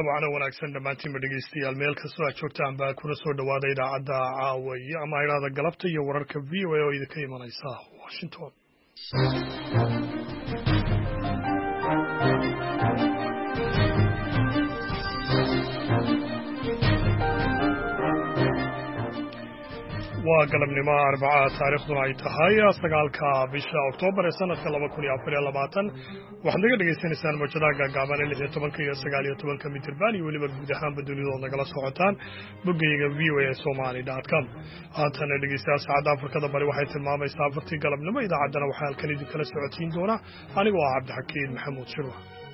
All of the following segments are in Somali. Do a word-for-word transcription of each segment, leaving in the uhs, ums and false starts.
wacna wanaagsan dhammaantiinba dhegaystayaal meel kastoo aad joogtaan baa kuna soo dhawaada idaacadda caawaye ama idhaahda galabta iyo wararka v o a oo idinka imanaysa Washington. waa galabnimo Arbacada taariikhduna ay tahay sagaalka bisha Oktoobar ee sanadka laba kun iyo afar iyo labaatan waxaad naga dhageysanaysaan mowjadaha gaagaaban ee lix iyo tobanka iyo sagaal iyo tobanka mitirban iyo weliba guud ahaanba dunida oo nagala socotaan boggayga v o a somali dot com haatan dhegeystayaal saacadda Afrikada bari waxay tilmaamaysaa afartii galabnimo idaacaddana waxaa halkan idin kala socodsiin doona anigoo ah Cabdixakiin Maxamuud Shirwa.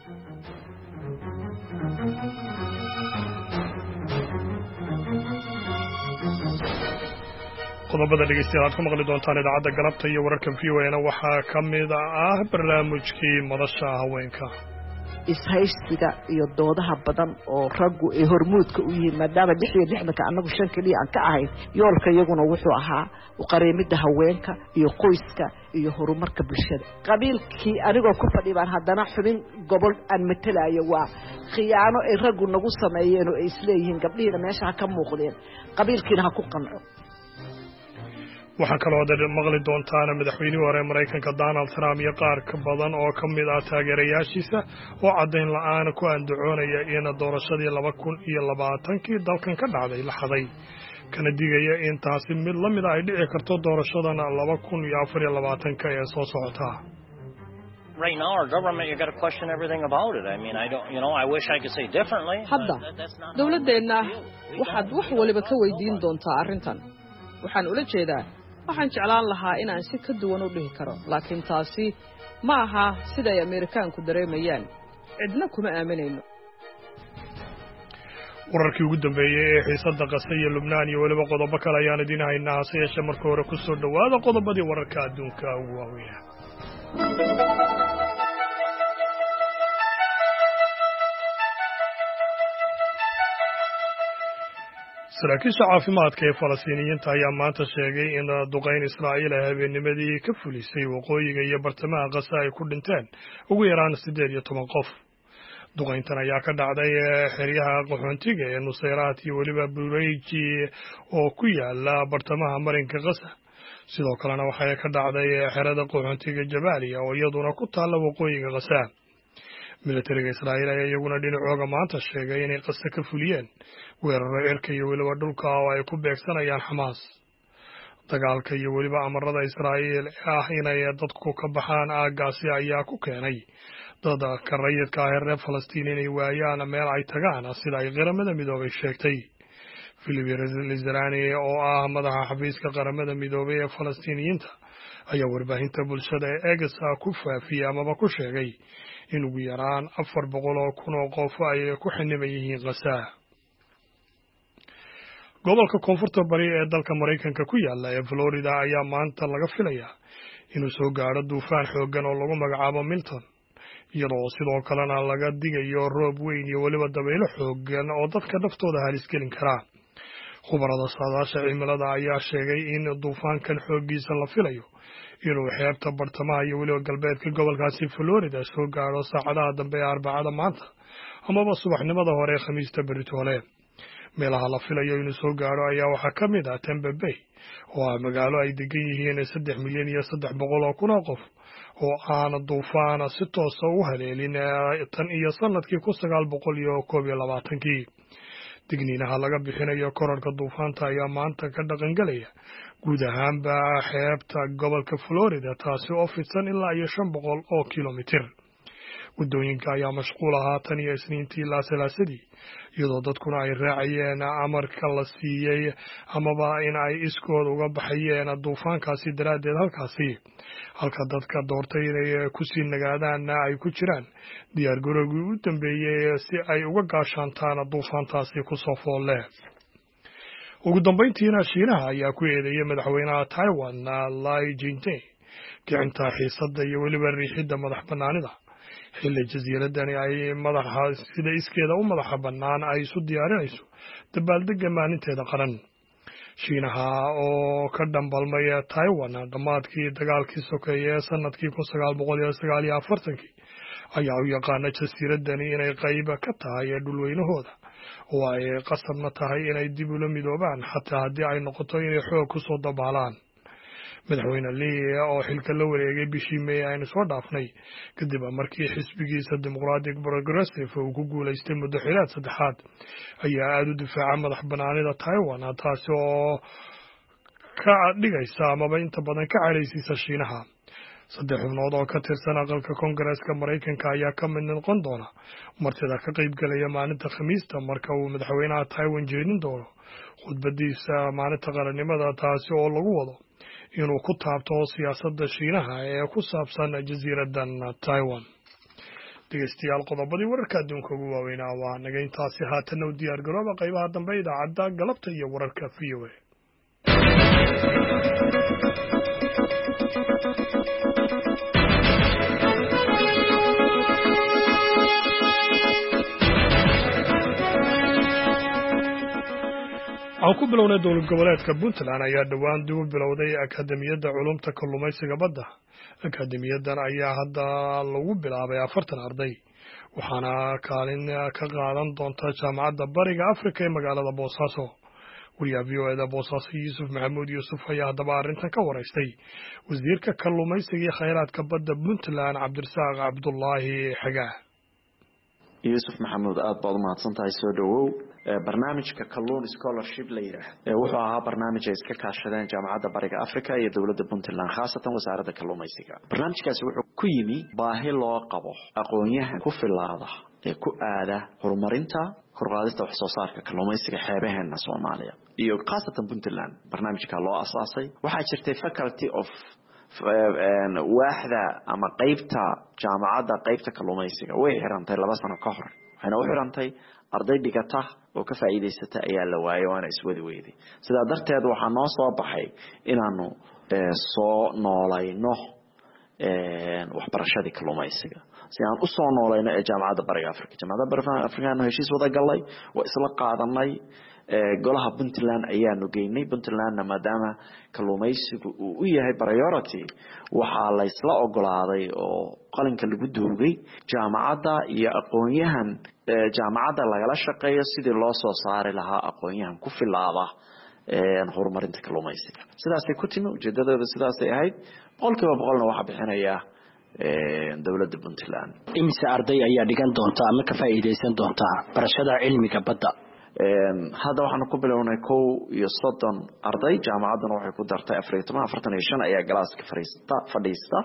qodobada dhegeystayaal aad ku maqli doontaan idaacadda galabta iyo wararka v o a-na waxaa ka mid ah barnaamijkii madasha haweenka ishaysiga iyo doodaha badan oo raggu ay hormuudka u yihiin maadaama lix iyo lixdanka annagu shan keliya aan ka ahayn yoolka iyaguna wuxuu ahaa uqareemidda haweenka iyo qoyska iyo horumarka bulshada qabiilkii anigoo ku fadhi baan haddana xubin gobol aan matelayo waa khiyaano ay raggu nagu sameeyeen oo ay isleeyihiin gabdhihiina meesha ha ka muuqdeen qabiilkiina ha ku qanco. waxaa kaloo aad maqli doontaan madaxweynihii hore Mareykanka Donald Trump iyo qaar ka badan oo ka mid ah taageerayaashiisa oo caddayn la'aan ku andacoonaya in doorashadii laba kun iyo labaatankii dalkan ka dhacday la xaday kana digaya in taasi mid la mid ah ay dhici karto doorashadan laba kun iyo afar iyo labaatanka ee soo socota. Right now, our government, you got to question everything about it. I mean, I don't, you know, I wish I could say differently. Hadda, dawladdeena waxaad wax waliba ka weydiin doontaa arrintan. Waxaan ula jeedaa waxaan jeclaan lahaa inaan si ka duwan u dhihi karo laakiin taasi ma aha sida ay Ameerikaanku dareemayaan cidna kuma aaminayno. wararkii ugu dambeeyay ee xiisadda Gaza iyo Lubnaan iyo waliba qodobo kale ayaan idin haynaa hase yeeshee marka hore ku soo dhawaada qodobadii wararka adduunka ugu waaweyn. saraakiisha caafimaadka ee Falastiiniyiinta ayaa maanta sheegay in duqeyn Israa'iil ay habeennimadii ka fulisay waqooyiga iyo bartamaha Gaza ay ku dhinteen ugu yaraan siddeed iyo toban qof. duqeyntan ayaa ka dhacday xeryaha qaxoontiga ee Nusayraat iyo weliba Bureeji oo ku yaala bartamaha marinka Gaza. sidoo kalena waxay ka dhacday xerada qaxoontiga Jabaaliya oo iyaduna ku taalla waqooyiga Gaza. militariga Israa'iil ayaa iyaguna dhinacooga maanta sheegay inay Gaza ka fuliyeen weeraro cirka iyo weliba dhulka oo ay ku beegsanayaan Xamaas. dagaalka iyo weliba amarada Israa'iil ah inay dadku ka baxaan aaggaasi ayaa ku keenay dadka rayidka ah ee reer Falastiin inay waayaan meel ay tagaan sida ay qaramada midoobay sheegtay. Philippe Lazzarini oo ah madaxa xafiiska qaramada midoobay ee Falastiiniyiinta ayaa warbaahinta bulshada ee X ku faafiyay amaba ku sheegay in ugu yaraan afar boqol oo kun oo qof ay ku xiniban yihiin Gaza. gobolka koonfurta bari ee dalka Mareykanka ku yaala ee Florida ayaa maanta laga filayaa inuu soo gaaro duufaan xooggan oo lagu magacaabo Milton iyadoo sidoo kalena laga digayo roob weyn iyo weliba dabaylo xooggan oo dadka naftooda halis gelin kara. khubarada saadaasha cimilada ayaa sheegay in duufaankan xooggiisa la filayo inuu xeebta bartamaha iyo weliba galbeedka gobolkaasi Florida soo gaaro saacadaha dambe ee Arbacada maanta amaba subaxnimada hore ee Khamiista beritoole. meelaha la filayo inuu soo gaaro ayaa waxaa ka mid ah Tampa Bay oo ah magaalo ay degan yihiin saddex milyan iyo saddex boqol oo kun oo qof oo aan duufaan si toos ah u haleelin tan iyo sanadkii kun sagaal boqol iyo koob iyo labaatankii. digniinaha laga bixinayo kororka duufaanta ayaa maanta ka dhaqangelaya guud ahaanba xeebta gobolka Florida taasi oo fidsan ilaa iyo shan boqol oo kilomitir. waddooyinka ayaa mashquul ahaa tan iyo Isniintii ilaa Salaasadii iyadoo dadkuna ay raacayeen amarka la siiyey amaba in ay iskood uga baxayeen duufaankaasi daraaddeed halkaasi halka dadka doortay inay ku sii nagaadaan ay ku jiraan diyaar garowgii u dambeeyey si ay uga gaashaantaan duufaantaasi ku soo foolle. ugu dambeyntiina Shiinaha ayaa ku eedeeyay madaxweynaha Taiwan Lai Ching-te kicinta xiisadda iyo weliba riixidda madax bannaanida xilli jasiiradani ay madaxa sida iskeeda u madaxa bannaan ay isu diyaarinayso dabaaldegga maalinteeda qaran. Shiinaha oo ka dhambalmay Taiwan dhammaadkii dagaalkii sokeeye sanadkii kun sagaal boqol iyo sagaal iyo afartankii ayaa u yaqaana jasiiradani inay qayb ka tahay dhulweynahooda oo ay qasabna tahay inay dib ula midoobaan xataa haddii ay noqoto inay xoog ku soo dabaalaan. madaxweyne Lee oo xilka la wareegay bishii May aynu soo dhaafnay kadib markii xisbigiisa Democratic Progressive uu ku guuleystay muddo xileed saddexaad ayaa aad u difaaca madax banaanida Taiwan, taasi oo ka dhigaysa amaba inta badan ka cadaysisa Shiinaha. saddex xubnood oo ka tirsan aqalka Koongareeska Mareykanka ayaa ka mid noqon doona martida ka qaybgalaya maalinta Khamiista marka uu madaxweynaha Taiwan jeedin doono khudbadiisa maalinta qarannimada, taasi oo lagu wado inuu ku taabto siyaasadda Shiinaha ee ku saabsan jasiiradan Taiwan. dhegeystayaal, qodobadii wararka adduunka ugu waaweynaa waa naga intaasi. haatana u diyaar garooba qaybaha dambe idaacadda galabta iyo wararka V O A. waxaan ku bilownay dowlad goboleedka Puntland ayaa dhowaan dib u bilowday akaademiyadda culumta kalluumaysiga badda. akaademiyadan ayaa hadda lagu bilaabay afartan arday, waxaana kaalin ka qaadan doonta jaamacadda bariga Afrika ee magaalada Boosaaso. wariyaha V O A da Boosaaso Yuusuf Maxamuud Yuusuf ayaa haddaba arrintan ka waraystay wasiirka kalluumaysiga iyo khayraadka badda Puntland Cabdirasaaq Cabdullaahi Xagaa. Yuusuf Maxamuud, aad baad u mahadsantahay. soo dhawow. barnaamijka kalluun scholarship la yiraahdo wuxuu ahaa barnaamij ay iska kaashadeen jaamacadda bariga Afrika iyo dawladda Puntland, khaasatan wasaaradda kalluumaysiga. barnaamijkaasi wuxuu ku yimi baahi loo qabo aqoonyahan ku filaada ee ku aada horumarinta korqaadista wax soo saarka kalluumaysiga xeebaheena Soomaaliya iyo khaasatan Puntland. barnaamijka loo asaasay waxaa jirtay faculty of waaxda ama qaybta jaamacadda qaybta kalluumaysiga way xirantay laba sano ka hor, waxayna u xirantay arday dhigata oo ka faa'iideysata ayaa la waayay waana iswadi weyday. sidaa darteed waxaa noo soo baxay inaanu soo noolayno waxbarashadii kalluumaysiga si aan u soo noolayno ee jaamacadda bariga Afrika. jaamacadda bariga Afrika aanu heshiis wada galay, waa isla qaadanay. golaha Puntland ayaanu geynay. Puntlandna maadaama kalluumaysigu uu u yahay priority, waxaa la isla ogolaaday oo qalinka lagu duugay jaamacadda iyo aqoonyahan jaamacadda lagala shaqeeyo sidii loo soo saari lahaa aqoonyahan ku filaada horumarinta kalluumaysiga. sidaasay ku timi, ujeedadooda sidaasay ahayd. boqolkiiba boqolna waxaa bixinaya dawladda Puntland. imise arday ayaa dhigan doonta ama ka faa'iideysan doonta barashada cilmiga badda? hadda waxaanu ku bilownay kow iyo soddon arday, jaamacadduna waxay ku dartay afar iyo toban afartan iyo shan ayaa galaaska fadhiista fadhiista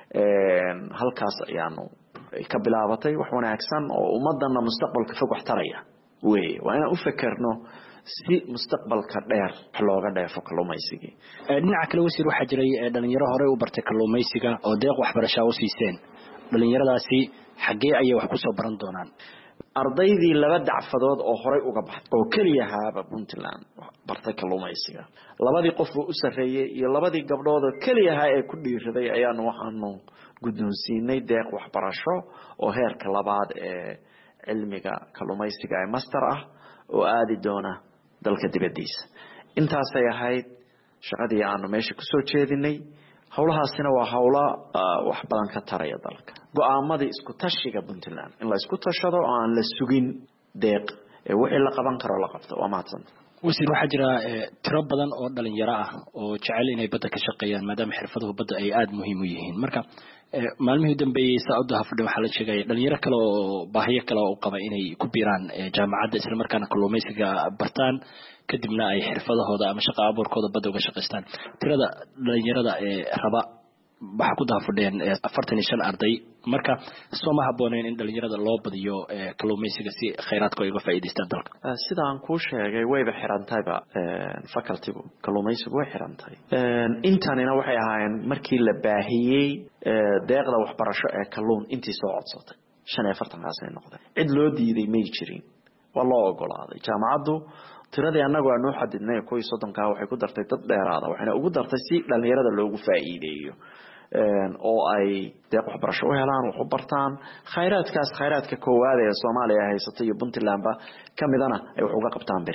halkaas ayaanu ka bilaabatay. wax wanaagsan oo ummadana mustaqbalka fog wax taraya weeye. waa inaan u fekerno si mustaqbalka dheer wax looga dheefo kalluumaysiga. dhinaca kale wasiir, waxaa jiray dhalinyaro hore u bartay kalluumaysiga oo deeq waxbarasho u siiseen. dhalinyaradaasi xaggee ayay wax ku soo baran doonaan? ardaydii laba dacfadood oo horay uga baxay oo kaliya haaba Puntland bartay kalluumaysiga, labadii qof oo u sareeyay iyo labadii gabdhood oo kaliya ha ee ku dhiiraday ayaanu waxaanu guddoonsiinay deeq waxbarasho oo heerka labaad ee cilmiga kalluumaysiga ee master ah oo aadi doona dalka dibadiisa. intaasay ahayd shaqadii aanu meesha ku soo jeedinay. hawlahaasina waa hawla wax badan ka taraya dalka. go'aamadii isku tashiga Puntland in la isku tashado oo aan la sugin deeq ee wixii la qaban karo la qabto. waa mahadsan. wasiir, waxaa jira tiro badan oo dhalinyaro ah oo jecel inay badda ka shaqeeyaan maadaama xirfaduhu badda ay aad muhiim u yihiin. marka maalmihii dambeeyay saacada hafdhe waxaa la sheegay dhalinyaro kale oo baahiyo kale oo qaba inay ku biiraan jaamacadda isla markaana kalluumaysiga bartaan kadibna ay xirfadahooda ama shaqo abuurkooda badda uga shaqeystaan. tirada dhalinyarada ee raba waxaa ku daafadheen afartan iyo shan arday. marka soo ma habooneen in dhalinyarada loo badiyo kalluumaysiga si khayraadka ay uga faa'iideystaan dalka? sida aan kuu sheegay wayba xirantayba facultygu kalluumaysigu way xirantay. intanina waxay ahaayeen markii la baahiyey deeqda waxbarasho ee kalluun intii soo codsatay shan iyo afartan kaasay noqdeen. cid loo diiday may jirin, waa loo ogolaaday. jaamacaddu tiradii annagu aanu xadidnay kuwii soddonkaa waxay ku dartay dad dheeraada, waxayna ugu dartay si dhalinyarada loogu faa'iideeyo oo ay deeq waxbarasho u helaan, wax u bartaan. khayraadkaas khayraadka koowaad ee Soomaaliya haysato iyo Puntlandba kamidana ay wax uga qabtaan berri.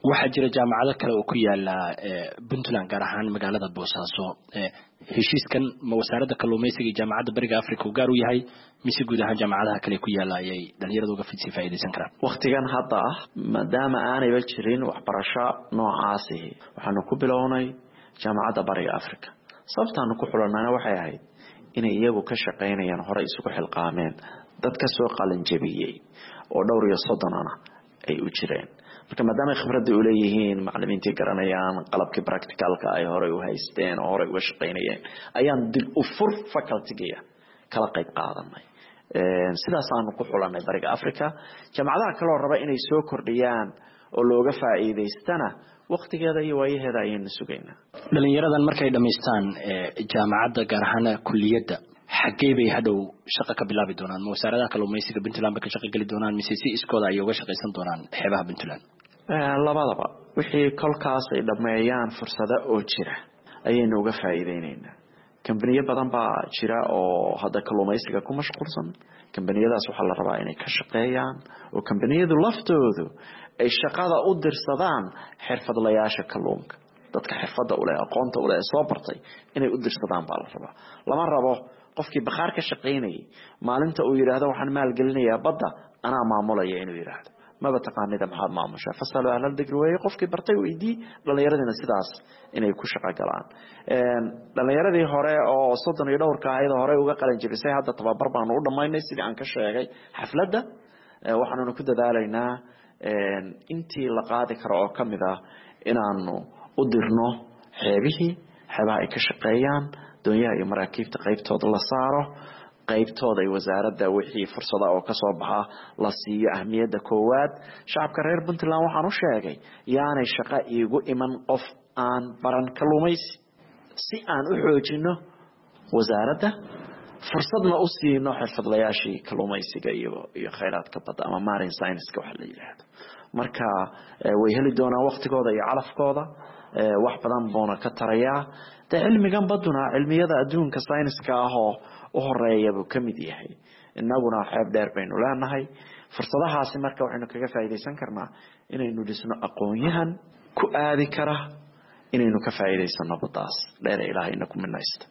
waxaa jira jaamacado kale oo ku yaala Puntland gaar ahaan magaalada Boosaaso heshiiskan ma wasaaradda kalluumaysiga iyo jaamacadda bariga Afrika u gaar u yahay mise guud ahaan jaamacadaha kale ku yaala ayay dhalinyaradu uga fidsi faa'iideysan karaan waqtigan hadda ah maadaama aanay jirin waxbarasho noocaas ah waxaanu ku bilownay jaamacadda bariga Afrika sababtaanu ku xulanayna waxay ahayd inay iyagu ka shaqeynayaan hore isugu xilqaameen dad ka soo qalin jabiyay oo dhowr iyo soddon ana ay u jireen marka maadaama khibrad u leeyihiin macallimiintii garanayaan qalabkii practicalka ay hore u haysteen oo hore u shaqeynayeen ayaan dib u fur faculty-ga kala qayb qaadanay ee sidaas aan ku xulanay bariga Afrika jaamacadaha kale oo raba inay soo kordhiyaan oo looga faa'iideystana waqtigeeda iyo waayaheeda ayaan sugaynaa dhalinyaradan markay dhameystaan jaamacadda gaar ahaan kulliyadda xagee bay hadhow shaqo ka bilaabi doonaan wasaaradda kalluumaysiga Puntland ka shaqo gali doonaan mise si iskooda ay uga shaqeysan doonaan xeebaha Puntland labadaba wixii kolkaas ay dhameeyaan fursado oo jira ayaynu uga faa'iideynaynaa kambaniyo badan baa jira oo hadda kalluumaysiga ku mashquulsan kambaniyadaas waxa la rabaa inay ka shaqeeyaan oo kambaniyadu laftoodu ay shaqada u dirsadaan xirfadlayaasha kalluunka dadka xirfadda u leh aqoonta u leh soo bartay inay u dirsadaan baa la rabaa lama rabo qofkii bakhaar ka shaqeynay maalinta uu yiraahdo waxaan maal gelinayaa badda ana maamulaya inuu yiraahdo maba taqaanida maxaad maamusha fasalo ahlal digri way qofkii bartay weydii dhalinyaradina sidaas inay ku shaqo galaan een dhalinyaradii hore oo soddon iyo dhowr ka ahayd hore uga qalin jabisay hadda tababar baan u dhameynay sidii aan ka sheegay xafladda waxaanu ku dadaalaynaa een intii la qaadi karo oo kamid ah inaanu u dirno xeebihii xeebaha ay ka shaqeeyaan doonyaha iyo maraakiibta qaybtooda la saaro qaybtooda ay wasaaradda wixii fursada oo ka soo baxa la siiyo ahmiyadda koowaad shacabka reer Puntland waxaan u sheegay yaanay shaqo iigu iman qof aan baran kalluumaysi si aan u xoojino wasaaradda fursadna u siino xirfadlayaashii kalluumaysiga iyo iyo kheyraadka badda ama marine science-ka waxa la yiraahdo marka way heli doonaan waqtigooda iyo calafkooda wax badan boona ka taraya ta cilmigan baduna cilmiyada adduunka science-ka ah oo u horeeya buu kamid yahay inaguna xeeb dheer baynu leenahay fursadahaasi marka waxaynu kaga faa'iideysan karnaa inaynu dhisno aqoon-yahan ku aadi kara inaynu ka faa'iideysano baddaas dheer ilaahayna ku minaysto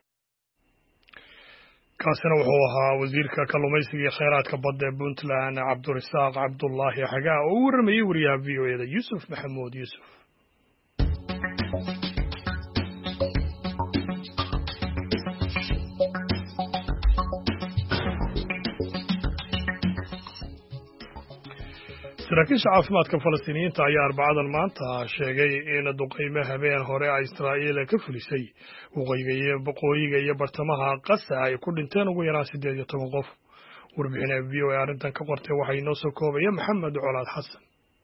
kaasina wuxuu ahaa wasiirka kalluumaysiga iyo kheyraadka badda ee Puntland Cabdirasaaq Cabdullaahi Xagaa oo u waramayay wariyaha V O A da Yusuf Maxamuud Yusuf saraakiisha caafimaadka Falastiiniyiinta ayaa Arbacadan maanta sheegay in duqeymo habeen hore ay Israa'iil ka fulisay waqooyiga iyo bartamaha Gaza ay ku dhinteen ugu yaraan siddeed iyo toban qof warbixinaha V O A arrintan ka qortay waxay noo soo koobaya Maxamed Colaad Xasan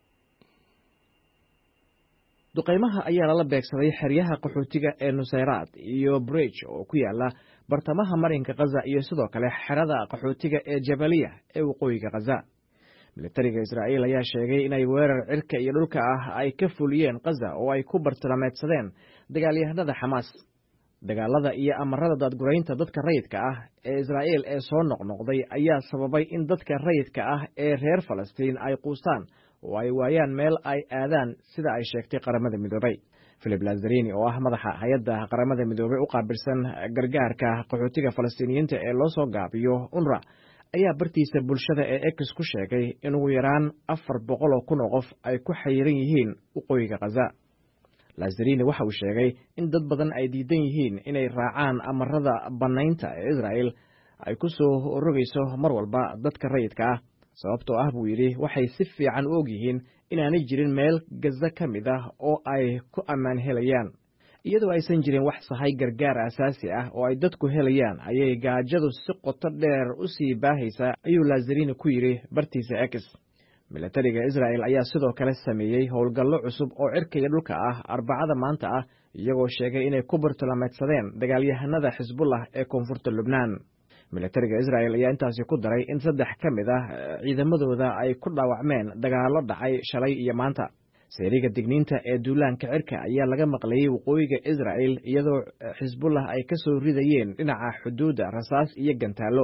duqeymaha ayaa lala beegsaday xeryaha qaxootiga ee Nusayraad iyo Bridge oo ku yaala bartamaha marinka Gaza iyo sidoo kale xerada qaxootiga ee Jabaliya ee waqooyiga Gaza militariga Israa'iil ayaa sheegay inay weerar cirka iyo dhulka ah ay ka fuliyeen Gaza oo ay ku bartilmaameedsadeen dagaalyahanada Xamaas dagaalada iyo amarada dadguraynta dadka rayidka ah ee Israa'iil ee soo noqnoqday ayaa sababay in dadka rayidka ah ee reer Falastiin ay quustaan oo ay waayaan meel ay aadaan sida ay sheegtay qaramada midoobay Philip Lazzarini oo ah madaxa hay'adda qaramada midoobay u qaabilsan gargaarka qaxootiga Falastiiniyiinta ee loo soo gaabiyo U N R W A ayaa bartiisa bulshada ee X ku sheegay in ugu yaraan afar boqol oo kun oo qof ay ku xayiran yihiin waqooyiga Gaza Lazzarini waxa uu sheegay in dad badan ay diidan yihiin inay raacaan amarada banaynta ee Israa'iil ay ku soo rogayso mar walba dadka rayidka ah sababtoo ah buu yidhi waxay si fiican u og yihiin inaanay jirin meel Gaza ka mid ah oo ay ku ammaan helayaan iyadoo aysan jirin wax sahay gargaar asaasi ah oo ay dadku helayaan ayay gaajadu si qoto dheer u sii baahaysaa ayuu Lazzarini ku yidhi bartiisa X militariga Israa'iil ayaa sidoo kale sameeyey howlgallo cusub oo cirka iyo dhulka ah Arbacada maanta ah iyagoo sheegay inay ku bartilmaameedsadeen dagaalyahanada Xisbullah ee koonfurta Lubnaan militariga Israa'iil ayaa intaasi ku daray in saddex ka mid ah ciidamadooda ay ku dhaawacmeen dagaallo dhacay shalay iyo maanta seeriga digniinta ee duulaanka cirka ayaa laga maqlayay waqooyiga Israa'iil iyadoo Xisbullah ay ka soo ridayeen dhinaca xuduudda rasaas iyo gantaalo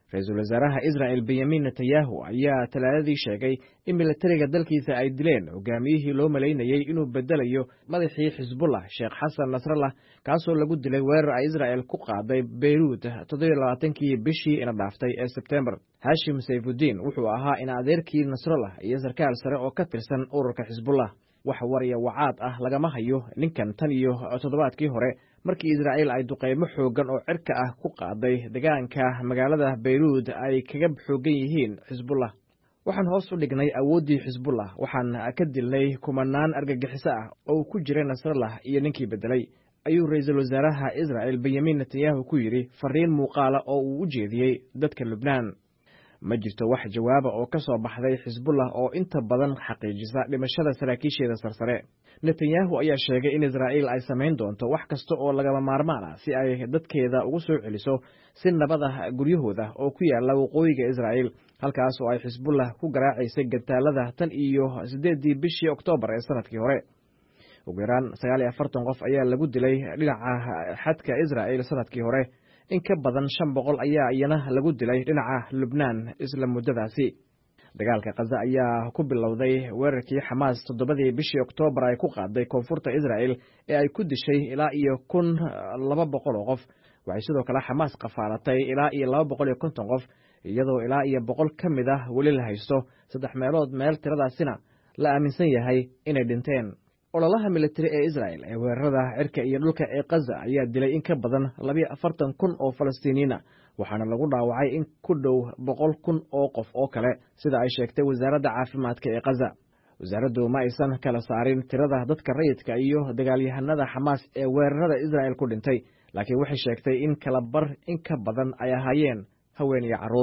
ra-iisul wasaaraha israa'el benyamin netanyahu ayaa talaadadii sheegay in milatariga dalkiisa ay dileen hogaamiyihii loo malaynayey inuu bedelayo madaxii xisbullah sheekh xasan nasrallah kaasoo lagu dilay weerar ay israa'el ku qaaday beyruud toddobiyo labaatankii bishii ina dhaaftay ee sebtembar hashim sayfudiin wuxuu ahaa in adeerkii nasrallah iyo sarkaal sare oo ka tirsan ururka xisbullah wax warya wacaad ah lagama hayo ninkan tan iyo toddobaadkii hore markii israa'il ay duqeymo xooggan oo cirka ah ku qaaday deegaanka magaalada beyruud ay kaga xooggan yihiin xisbullah waxaan hoos u dhignay awooddii xisbullah waxaan ka dilnay kumanaan argagixiso ah oo ku jiray nasrallah iyo ninkii beddelay ayuu ra-iisul wasaaraha israa'el benyamin netanyahu ku yidhi fariin muuqaala oo uu u jeediyey dadka lubnaan ma jirto wax jawaaba oo ka soo baxday xisbullah oo inta badan xaqiijisa dhimashada saraakiisheeda sarsare netanyahu ayaa sheegay in israa'iil ay samayn doonto wax kasta oo lagama maarmaan ah si ay dadkeeda ugu soo celiso si nabad ah guryahooda oo ku yaalla waqooyiga israa'iil halkaas oo ay xisbullah ku garaacaysay gantaalada tan iyo siddeeddii bishii oktoobar ee sanadkii hore ugu yaraan sagaal iyo afartan qof ayaa lagu dilay dhinaca xadka israa'iil sanadkii hore in ka badan shan boqol ayaa iyana lagu dilay dhinaca lubnaan isla muddadaasi dagaalka khaza ayaa ku bilowday weerarkii xamaas toddobadii bishii oktoobar ay ku qaaday koonfurta israa'el ee ay ku dishay ilaa iyo kun laba boqol oo qof waxay sidoo kale xamaas qafaalatay ilaa iyo laba boqol iyo konton qof iyadoo ilaa iyo boqol ka mid ah weli la haysto saddex meelood meel tiradaasina la aaminsan yahay inay dhinteen ololaha militari ee israa'el ee weerarada cirka iyo dhulka ee khaza ayaa dilay in ka badan labiyo afartan kun oo falastiiniyiina waxaana lagu dhaawacay in ku dhow boqol kun oo qof oo kale sida ay sheegtay wasaaradda caafimaadka ee khaza wasaaraddu ma aysan kala saarin tirada dadka rayidka iyo dagaalyahanada xamaas ee weerarada israa'el ku dhintay laakiin waxay sheegtay in kala bar in ka badan ay ahaayeen haween iyo carruur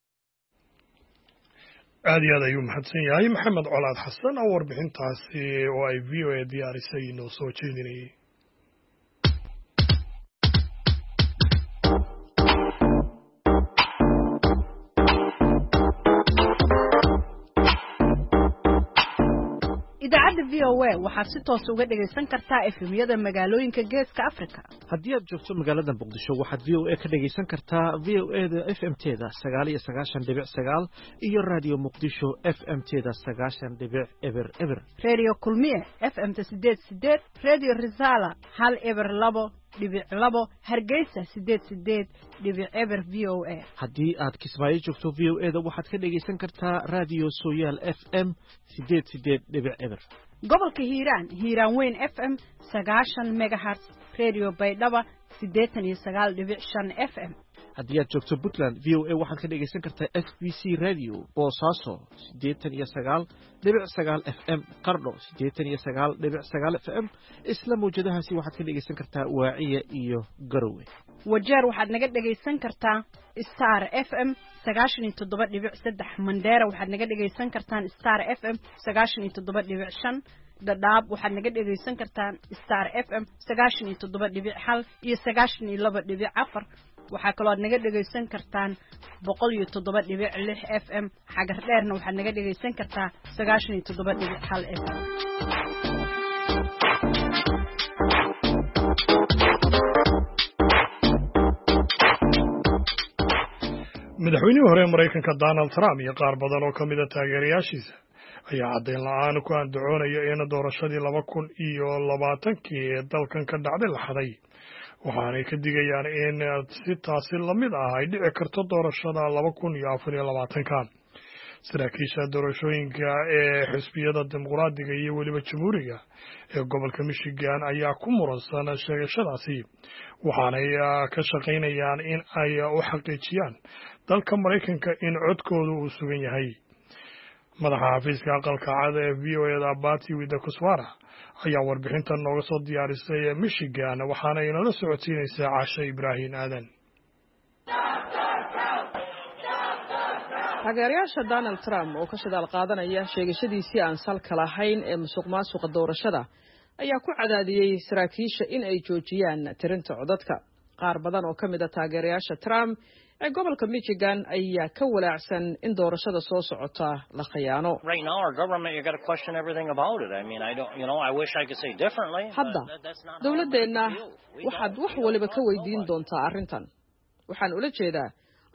aad iyo aad ayuu mahadsan yahay maxamed colaad xasan oo warbixintaasi oo ay v o a diyaarisay inoo soo jeedinayay idaacadda v o a waxaad si toos uga dhagaysan kartaa efemyada magaalooyinka geeska africa haddii aad joogto magaalada muqdisho waxaad v o a ka dhagaysan kartaa v o a da f m teda sagaal iyo sagaashan dhibic sagaal iyo radio muqdisho f m teda sagaashan dhibic eber eber radio kulmiye f m ta sideed sideed radio risala hal eber labo dhibic labo hargeysa sideed sideed dhibic eber v o a haddii aad kismaayo joogto v o a da waxaad ka dhagaysan kartaa radio sooyaal f m sideed sideed dhibic eber gobolka hiiraan hiiraan weyn f m sagaashan megahertz radio baydhaba siddeetan iyo sagaal dhibic shan f m haddii aad joogto puntland v o a waxaad ka dhagaysan kartaa s b c radio boosaaso siddeetan iyo sagaal dhibic sagaal f m qardho siddeetan iyo sagaal dhibic sagaal f m isla mawjadahaasi waxaad ka dhagaysan kartaa waaciya iyo garowe wajeer waxaad naga dhagaysan kartaa star f m sagaashan iyo toddoba dhibic saddex mandheera waxaad naga dhagaysan kartaan star f m sagaashan iyo toddoba dhibic shan dhadhaab waxaad naga dhagaysan kartaan star f m sagaashan iyo toddoba dhibic hal iyo sagaashan iyo laba dhibic afar waxaa kaloo aad naga dhagaysan kartaan boqol iyo toddoba dhibic lix f m xagar dheerna waxaad naga dhagaysan kartaa sagaashan iyo toddoba dhibic hal f m madaxweynihii hore ee maraykanka donald trump iyo qaar badan oo ka mid a taageerayaashiisa ayaa caddayn la-aan ku andacoonaya in doorashadii laba kun iyo labaatankii ee dalkan ka dhacday la xaday waxaanay ka digayaan in si taasi lamid ah ay dhici karto doorashada laba kun iyo afar iyo labaatanka saraakiisha doorashooyinka ee xisbiyada dimuqraadiga iyo weliba jamhuuriga ee gobolka michigan ayaa ku muransan sheegashadaasi waxaanay ka shaqaynayaan in ay u xaqiijiyaan dalka maraykanka in codkooda uu sugan yahay madaxa xafiiska aqalka cad ee v o a da bati wida kuswara ayaa warbixintan nooga soo diyaarisay michigan waxaana inala socodsiinaysaa cashe ibraahim aadan taageerayaasha donald trump oo ka shidaal qaadanaya sheegashadiisii aan salka lahayn ee musuq maasuqa doorashada ayaa ku cadaadiyey saraakiisha in ay joojiyaan tirinta codadka qaar badan oo ka mid a taageerayaasha trump ee gobolka michigan ayaa ka walaacsan in doorashada soo socota la khiyaano hadda dowladdeenna waxaad wax waliba ka weydiin doontaa arrintan waxaan ula jeedaa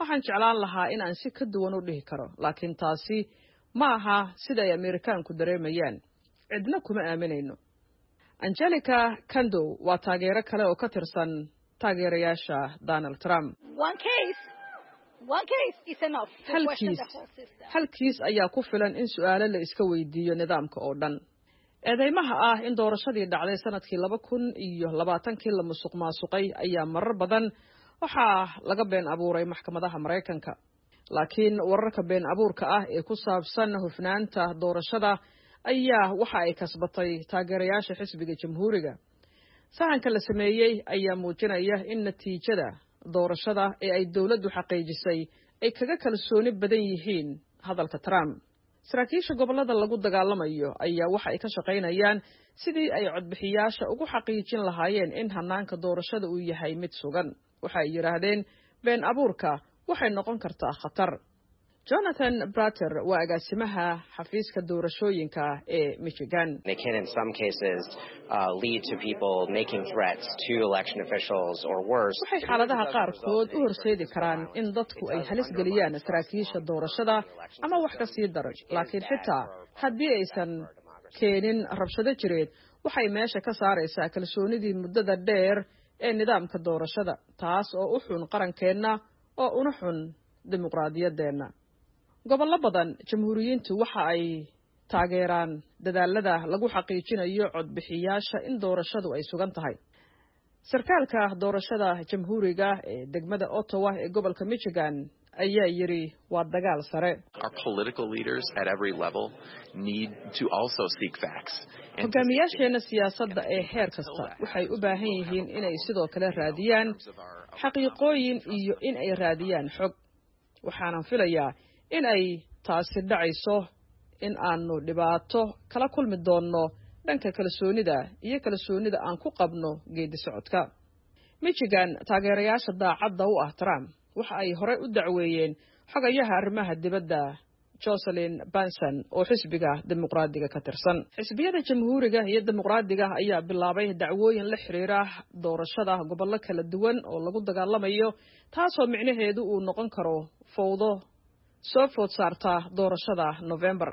waxaan jeclaan lahaa inaan si ka duwan u dhihi karo laakiin taasi ma aha sida ay Ameerikaanku dareemayaan cidna kuma aaminayno Angelica Kandow waa taageero kale oo ka tirsan taageerayaasha Donald Trump one case one case is enough hal kiis hal kiis ayaa ku filan in su'aalo la iska weydiiyo nidaamka oo dhan eedeymaha ah in doorashadii dhacday sanadkii laba kun iyo labaatan-kii la musuqmaasuqay ayaa marar badan waxaa laga been abuuray maxkamadaha Mareykanka laakiin wararka been abuurka ah ee ku saabsan hufnaanta doorashada ayaa waxa ay kasbatay taageerayaasha xisbiga jamhuuriga sahanka la sameeyay ayaa muujinaya in natiijada doorashada ee ay dawladdu xaqiijisay ay kaga kalsooni badan yihiin hadalka Trump saraakiisha gobolada lagu dagaalamayo ayaa waxa ay ka shaqaynayaan sidii ay codbixiyaasha ugu xaqiijin lahaayeen in hanaanka doorashada uu yahay mid sugan waxa ay yiraahdeen been abuurka waxay noqon kartaa khatar Jonathan Brater waa agaasimaha xafiiska doorashooyinka ee Michigan. They can in some cases uh, lead to people making threats to election officials or worse. Waxay xaaladaha qaarkood u horseedi karaan in dadku ay halis geliyaan saraakiisha doorashada ama wax ka sii daran laakiin xitaa haddii aysan keenin rabshado jireed waxay meesha ka saaraysaa kalsoonidii muddada dheer ee nidaamka doorashada taas oo u xun qarankeena oo una xun dimuqraadiyadeena gobollo badan jamhuuriyiintu waxa ay taageeraan dadaalada lagu xaqiijinayo codbixiyaasha in doorashadu ay sugan tahay sarkaalka doorashada jamhuuriga ee degmada Ottawa ee gobolka Michigan ayaa yiri waa dagaal sare Our political leaders at every level need to also seek facts. Hogaamiyaasheena siyaasadda ee heer kasta waxay u baahan yihiin inay sidoo kale raadiyaan xaqiiqooyin iyo in ay raadiyaan xog waxaan filayaa in ay taasi dhacayso in aanu dhibaato kala kulmi doonno dhanka kalsoonida iyo kalsoonida aan ku qabno geedi socodka Michigan taageerayaasha daacadda u ah Trump waxa ay hore u dacweeyeen xogayaha arrimaha dibadda Jocelyn Benson oo xisbiga dimuqraadiga ka tirsan xisbiyada jamhuuriga iyo dimuqraadiga ayaa bilaabay dacwooyin la xiriira doorashada gobollo kala duwan oo lagu dagaalamayo taasoo micnaheedu uu noqon karo fowdo soo food saarta doorashada November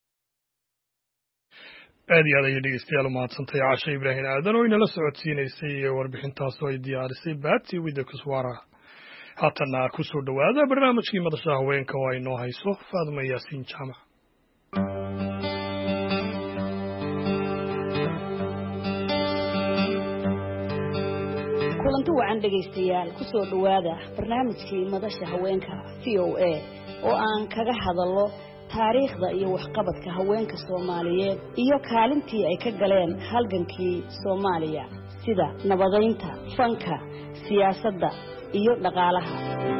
aad iyo aad ayay dhegeystayaal umahadsantahay Caasha Ibraahin aadan oo inala socodsiinaysay warbixintaas oo ay diyaarisay Baati Wida Kuswara haatana ku soo dhawaada barnaamijkii madasha haweenka oo ay noo hayso Faadma Yaasiin Jaamac kulanti wacan dhegeystayaal ku soo dhawaada barnaamijkii madasha haweenka V O A oo aan kaga hadallo taariikhda iyo waxqabadka haweenka Soomaaliyeed iyo kaalintii ay ka galeen halgankii Soomaaliya sida nabadeynta fanka siyaasadda iyo dhaqaalaha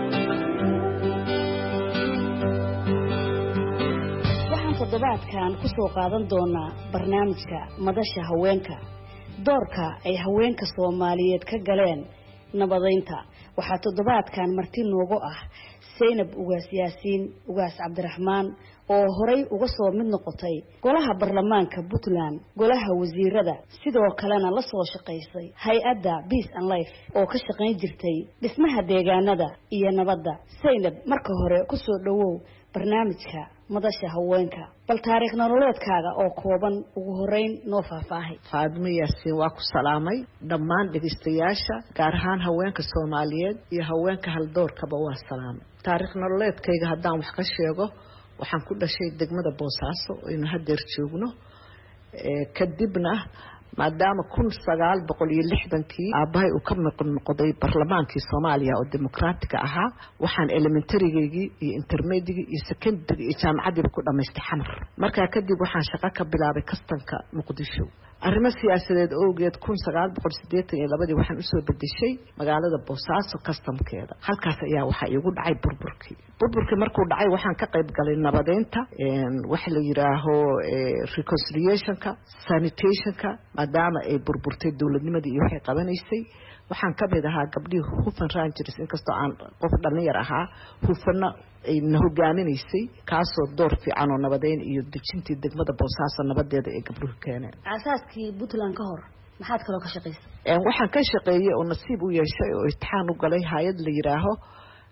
waxaan toddobaadkan ku soo qaadan doonaa barnaamijka madasha haweenka doorka ay haweenka Soomaaliyeed ka galeen nabadeynta waxaa toddobaadkan marti noogu ah Zainab Ugaas Yaasiin Ugaas Cabdiraxmaan oo horay uga soo mid noqotay golaha baarlamaanka Puntland golaha wasiirada sidoo kalena la soo shaqeysay hay'adda Peace and Life oo ka shaqeyn jirtay dhismaha deegaanada iyo nabadda Zainab marka hore ku soo dhawow barnaamijka madasha haweenka bal taariikh nololeedkaaga oo kooban ugu horeyn noo faahfaahay Faadma Yaasiin waa ku salaamay dhammaan dhageystayaasha gaar ahaan haweenka Soomaaliyeed iyo haweenka haldoorkaba waa salaamay taariikh nololeedkayga haddaan wax ka sheego waxaan ku dhashay degmada Boosaaso oo ina hadeer joogno ee kadibna maadaama kun sagaal boqol iyo lixdan-kii aabahay uu ka maqan noqday baarlamaankii Soomaaliya oo dimuqraatiga ahaa waxaan elementarygeygii iyo intermediate iyo secondary iyo jaamacadii ku dhamaystay Xamar markaa kadib waxaan shaqo ka bilaabay kastanka Muqdisho arrimo siyaasadeed oogeed kun sagaal boqol siddeetan iyo laba waxaan u soo bedeshay magaalada Boosaaso kastamkeeda halkaas ayaa waxa iigu dhacay burburkii burburkii markuu dhacay waxaan ka qayb galay nabadeynta een wax la yiraahdo reconciliationka sanitationka maadaama ay burburtay dawladnimadii iyo waxay qabanaysay waxaan ka mid ahaa gabdhii hufan rangers inkastoo aan qof dhalinyar ahaa hufana ay na hogaaminaysay kaasoo door fiican oo nabadeyn iyo dejintii degmada Boosaaso nabadeeda ee gabdhuhu keeneen asaaskii Puntland ka hor maxaad kaloo ka shaqeysay een waxaan ka shaqeeyay oo nasiib u yeeshay oo imtixaan u galay hay'ad la yiraahdo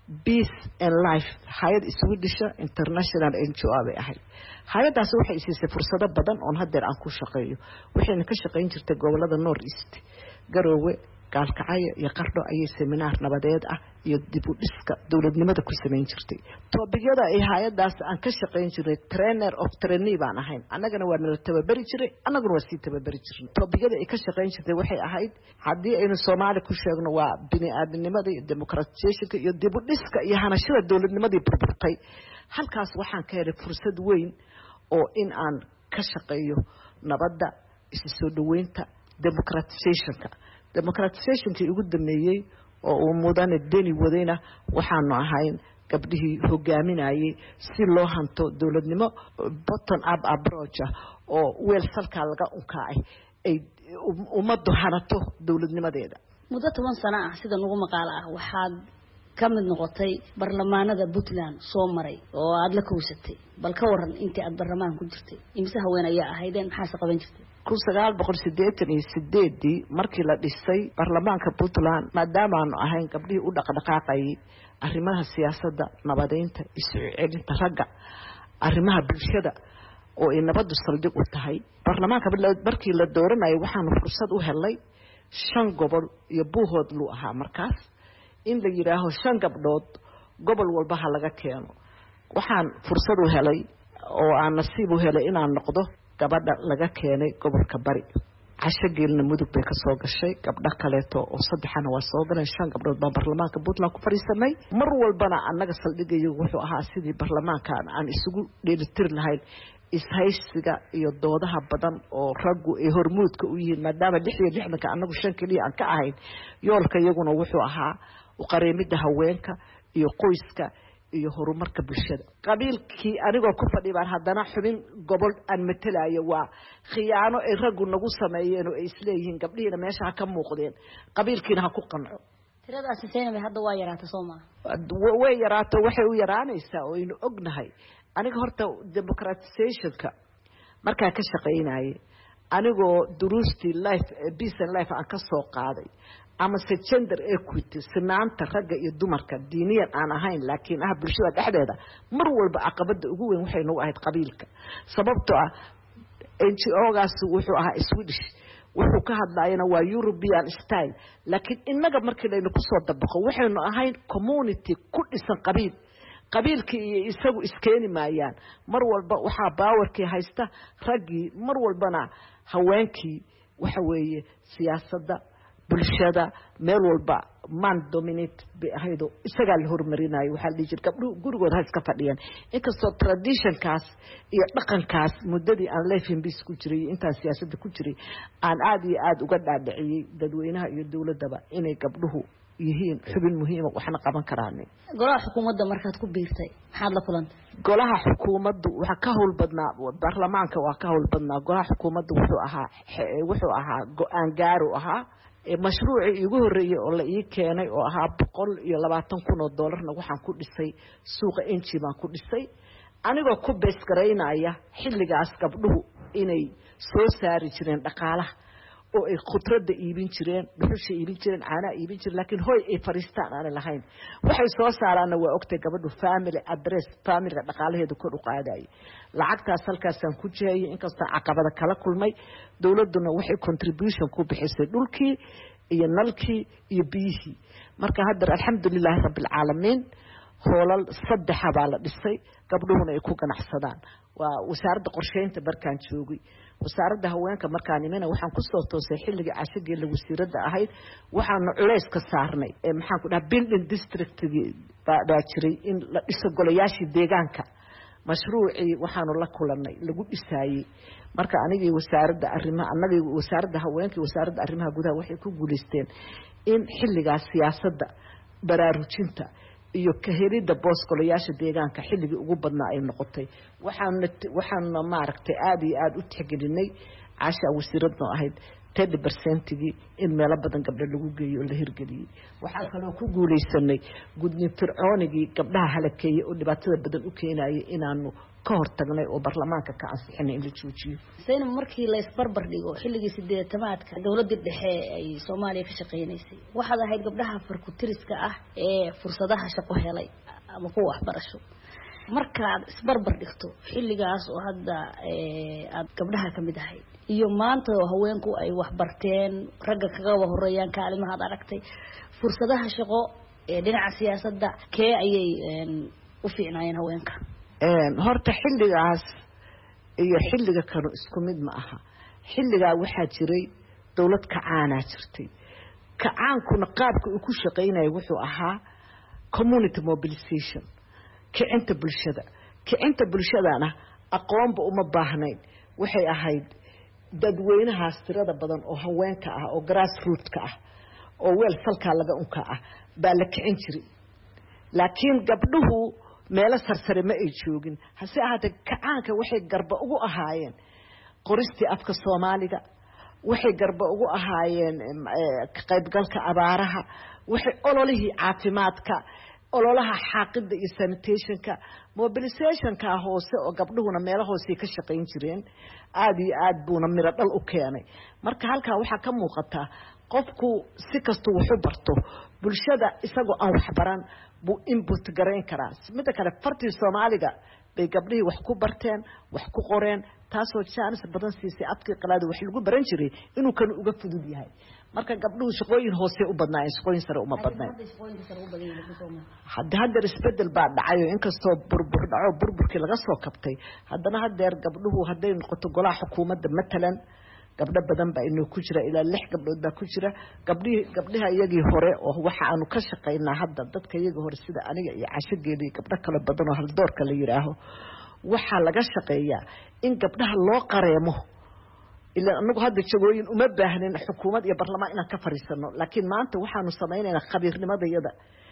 peace and life hay'ad Swedish international N G O bay ahayd hay'adaas waxay siisay fursado badan oo haddeer aan ku shaqeeyo waxayna ka shaqeyn jirtay gobolada North East Garowe Gaalkacyo iyo Qardho ayay seminar nabadeed ah iyo dib u dhiska dawladnimada ku sameyn jirtay toobiyada ay hay'adaas aan ka shaqeyn jiray trainer of trainee baan ahayn annagana waa nala tababari jiray annaguna waa si tababari jiray toobiyada ay ka shaqeyn jirtay waxay ahayd hadii aynu Soomaali ku sheegno waa bini'aadanimada iyo democratization iyo dib u dhiska iyo hanashada dawladnimadii burburtay halkaas waxaan ka helay fursad weyn oo in aan ka shaqeeyo nabadda isu soo dhaweynta democratization-ka democratization-kii ugu dameeyay oo uu mudane deni wadayna waxaanu ahayn gabdhihii hogaaminayay si loo hanto dawladnimo bottom up approach oo weel salka laga unkaay ay ummaddu hanato dawladnimadeeda muddo toban sano ah sida nagu maqaal ah waxaad ka mid noqotay barlamaanada Puntland soo maray oo aad la kowsatay bal ka waran intii aad barlamaan ku jirtay imisa haween ayaa ahaydeen maxaa qaban jirtay kun sagaal boqol siddeetan iyo sideed markii la dhisay barlamaanka Puntland maadaama aanu ahayn gabdhihii u dhaqdhaqaaqay arrimaha siyaasadda nabadeynta isu celinta ragga arrimaha bulshada oo ay nabaddu saldhig u tahay barlamaanka markii la dooranayo waxaanu fursad u helay shan gobol iyo buuhood lu ahaa markaas in la yiraaho shan gabdhood gobol walba ha laga keeno waxaan fursad u helay oo aan nasiib u helay inaan noqdo gabadha laga keenay gobolka bari casho geelna mudug bay ka soo gashay gabdha kaleeto oo saddexana waa soo galeen shan gabdhood baa barlamaanka Puntland ku fariisanay mar walbana annaga saldhigayo wuxuu ahaa sidii barlamaanka aan isugu dheelitir lahayn ishaysiga iyo doodaha badan oo raggu ay hormuudka u yihiin maadaama lix iyo lixdan annagu shan kaliya aan ka ahayn yoolka iyaguna wuxuu ahaa u qareemida haweenka iyo qoyska iyo horumarka bulshada qabiilkii anigoo ku fadhibaan haddana xubin gobol aan matalayo waa khiyaano ay raggu nagu sameeyeen oo ay isleeyihiin gabdhihiina meesha ha ka muuqdeen qabiilkiina ha ku qanco tiradaasi Seenabe hadda waa yaraatay Soomaa way yaraato waxay u yaraanaysaa oo aynu ognahay aniga horta democratization-ka markaa ka shaqeynayay anigoo duruustii life peace and life aan ka soo qaaday ama se gender equity sinaanta ragga iyo dumarka diiniyan aan ahayn laakiin ah bulshada dhexdeeda mar walba caqabada ugu weyn waxay noo ahayd qabiilka sababtoo ah N G O-gaas wuxuu ahaa Swedish wuxuu ka hadlayna waa European style laakiin inaga markii laynu ku soo dabaqo waxaynu ahayn community ku dhisan qabiil qabiilkii iyo isagu iskeeni maayaan mar walba waxa powerkii haysta raggii mar walbana haweenkii waxa weeye siyaasadda bulshada meel walba man dominate bi ahaydo isaga la hormarinayo waxa la dhigay gabdhuhu gurigooda ha iska fadhiyaan inkastoo tradition-kaas iyo dhaqankaas muddadii aan leefin bis ku jiray intaan siyaasadda ku jiray aan aad iyo aad uga dhaadhiciyay dadweynaha iyo dawladaba inay gabdhuhu yihiin xubin muhiim ah waxna qaban karaan golaha xukuumadda markaad ku biirtay maxaad la kulantay golaha xukuumaddu waxa ka howl badnaa baarlamaanka waa ka howl badnaa golaha xukuumaddu wuxuu ahaa wuxuu ahaa go'aan gaar u ahaa mashruucii ugu horeeyay oo la ii keenay oo ahaa boqol iyo labaatan kun oo doolarna waxaan ku dhisay suuqa Enji baan ku dhisay anigoo ku bees gareynaya xilligaas gabdhuhu inay soo saari jireen dhaqaalaha oo ay khudradda iibin jireen dhuxusha iibin jireen caanaha iibin jireen laakiin hoy ay fariistaan aan lahayn waxay soo saaraana waa ogtay gabadhu family address family dhaqaalaheedu kor u qaadayay lacagtaas halkaasaan ku jeeyay inkastoo caqabada kala kulmay dawladuna waxay contribution ku bixisay dhulkii iyo nalkii iyo biyihii marka hadda alxamdulillah rabbil caalamiin hoolal saddex baa la dhisay gabdhuhuna ay ku ganacsadaan waa wasaaradda qorsheynta barkaan joogay wasaaradda haweenka markaan imina waxaan ku soo toosay xilliga cashigii la wasiirada ahayd waxaan culays ka saarnay ee maxaan ku dhahay building district baa jiray in la dhiso golayaashii deegaanka mashruucii waxaanu la kulanay lagu dhisaayay marka anigii wasaaradda arrimaha anagii wasaaradda haweenka wasaaradda arrimaha gudaha waxay ku guuleysteen in xilligaas siyaasadda baraarujinta iyo ka helida boosgolayaasha deegaanka xilligii ugu badnaa ay noqotay waxaan waxaan maaragtay aad iyo aad u tixgelinay casha wasiiradna ahayd thirty percentigii in meelo badan gabdho lagu geeyo oo la hirgeliyey waxaan kaloo ku guulaysanay gudniin fircoonigii gabdhaha halakeeyey oo dhibaatada badan u keenayay inaanu ka hortagnay oo baarlamaanka ka ansixinay in la joojiyo sayna markii la isbarbar dhigo xilligii sideetamaadka dawladda dhexe ay Soomaaliya ka shaqeynaysay waxaad ahayd gabdhaha farkutiriska ah ee fursadaha shaqo helay ama kuwa waxbarasho markaad isbarbar dhigto xilligaas oo hadda aad gabdhaha ka mid ahayd iyo maanta oo haweenku ay wax barteen ragga kaga horeeyaan kaalimaha aad aragtay fursadaha shaqo ee dhinaca siyaasadda kee ayay u fiicnaayeen haweenka een horta xilligaas iyo xilliga kale isku mid ma aha xilliga waxa jiray dawlad ka caana jirtay ka caankuna qaabka uu ku shaqeynay wuxuu ahaa community mobilization kicinta bulshada kicinta bulshadana aqoonba uma baahnayn waxay ahayd dadweynahaas tirada badan oo haweenka ah oo grassroots ka ah oo weel falka laga unka ah baa la kicin jiray laakiin gabdhuhu meelo sarsare ma ay joogin hase ahaatee kacaanka waxay garba ugu ahaayeen qoristii afka Soomaaliga waxay garba ugu ahaayeen ka qaybgalka abaaraha waxay ololihii caafimaadka ololaha xaaqida iyo sanitationka mobilizationka hoose oo gabdhuhuna meelo hoose ka shaqeyn jireen aad iyo aad buuna miro dhal u keenay marka halka waxa ka muuqata qofku si kasto wuxuu barto bulshada isagoo aan wax baran buu input gareyn karaa mid kale fartii Soomaaliga bay gabdhihii wax ku barteen wax ku qoreen taasoo chance badan siisay afkii qalaad wax lagu baran jiray inuu kan uga fudud yahay marka gabdhuhu shaqooyin hoose u badnaayeen shaqooyin sare uma badnayn hadda hadda isbedel baa dhacay inkastoo burbur dhaco burburkii laga soo kabtay haddana haddeer gabdhuhu hadday noqoto golaha xukuumadda matalan gabdho badan baa inuu ku jira ilaa lix gabdhood baa ku jira gabdhii gabdhaha iyagii hore oo waxa aanu ka shaqeynaa hadda dadka iyagii hore sida aniga iyo cashageedii gabdho kala badan oo hal doorka la yiraaho waxa laga shaqeeyaa in gabdhaha loo qareemo ilaa anagu hadda jagooyin uma baahnin xukuumad iyo baarlamaan inaan ka fariisano laakiin maanta waxaanu sameeynaa khabiirnimadayada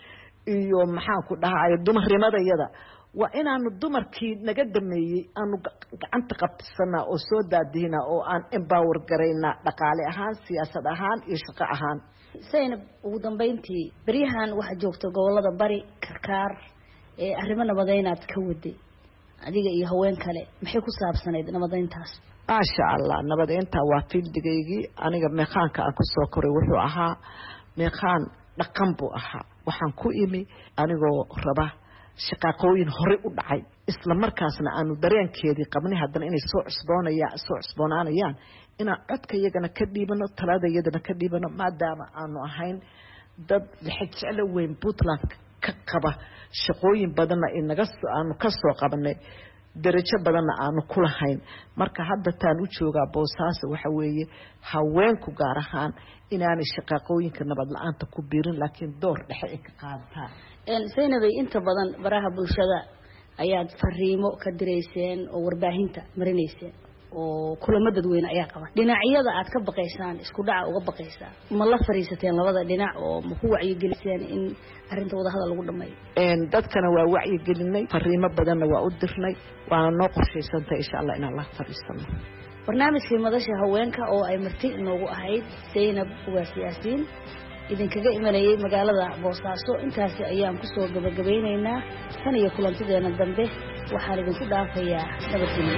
iyo maxaan ku dhahay dumarnimadayada waa inaanu dumarkii naga dameeyay aanu gacanta qabsanaa oo soo daadina oo aan empower gareyna dhaqaale ahaan siyaasad ahaan iyo shaqo ahaan Zainab ugu dambeyntii bariyahan waxa joogto gobolada bari karkaar ee arrimo nabadaynaad ka waday adiga iyo haween kale maxay ku saabsanayd nabadeyntaas maasha Allah nabadeynta waa fiildigaygii aniga meeqaanka aan ku soo koray wuxuu ahaa meeqaan dhaqan buu ahaa waxaan ku imi anigoo raba shaqaqooyin hore u dhacay isla markaasna aanu dareenkeedii qabnay haddana inay soo cusboonayaan soo cusboonaanayaan inaan codka iyagana ka dhiibano talada iyadana ka dhiibano maadaama aanu ahayn dad jecel weyn Puntland ka qaba shaqooyin badan inaga aanu ka soo qabanay darajo badan aanu ku lahayn marka hadda taan u joogaa Boosaaso waxa weeye haweenku gaar ahaan inaanay shaqaqooyinka nabad la'aanta ku biirin laakiin door dhexe ay ka qaadataan een Zainabay inta badan baraha bulshada ayaad fariimo ka direyseen oo warbaahinta marinayseen oo kulamo dadweyne ayaa qaba dhinacyada aad ka baqaysaan isku dhaca uga baqaysaan ma la fariisateen labada dhinac oo ma ku wacyi geliseen in arrinta wada hadal lagu dhameeyo een dadkana waa wacyi gelinay fariimo badanna waa u dirnay waana noo qorsheysantay insha Allah inaan la fariisano barnaamijkii madasha haweenka oo ay marti inoogu ahayd Zainab Ugaas Yaasiin idinkaga imanayay magaalada Boosaaso intaasi ayaan ku soo gabagabeynaynaa tan iyo kulantideena dambe waxaan idinku dhaafayaa nabadgelyo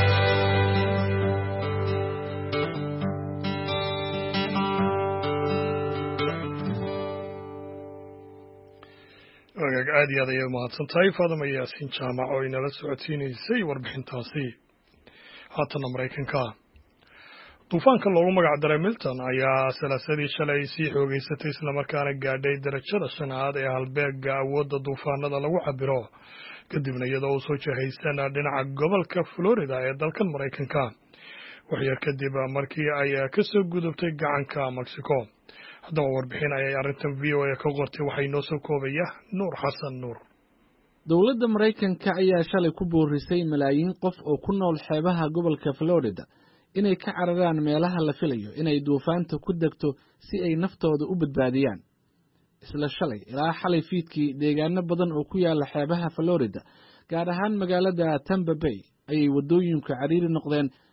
wagaag aad iyo aad ayay mahadsantahay Faadama Yaasiin Jaamac oo inala socodsiinaysay warbixintaasi haatana Mareykanka duufaanka loogu magac daray Milton ayaa salaasadii shalay sii xoogeysatay isla markaana gaadhay darajada shanaad ee halbeega awoodda duufaanada lagu cabiro kadibna iyadoo uu soo jahaysan dhinaca gobolka Florida ee dalkan Mareykanka waxyar kadib markii ay ka soo gudubtay gacanka Mexico haddaba warbixin ayay arrintan V O A ka qortay waxay noo soo koobaya Nuur Xasan Nuur dowladda Mareykanka ayaa shalay ku boorisay malaayiin qof oo ku nool xeebaha gobolka Florida inay ka cararaan meelaha la filayo inay duufaanta ku degto si ay naftooda u badbaadiyaan isla shalay ilaa xalay fiidkii deegaano badan oo ku yaala xeebaha Florida gaar ahaan magaalada Tampa Bay ayay wadooyinku cariiri noqdeen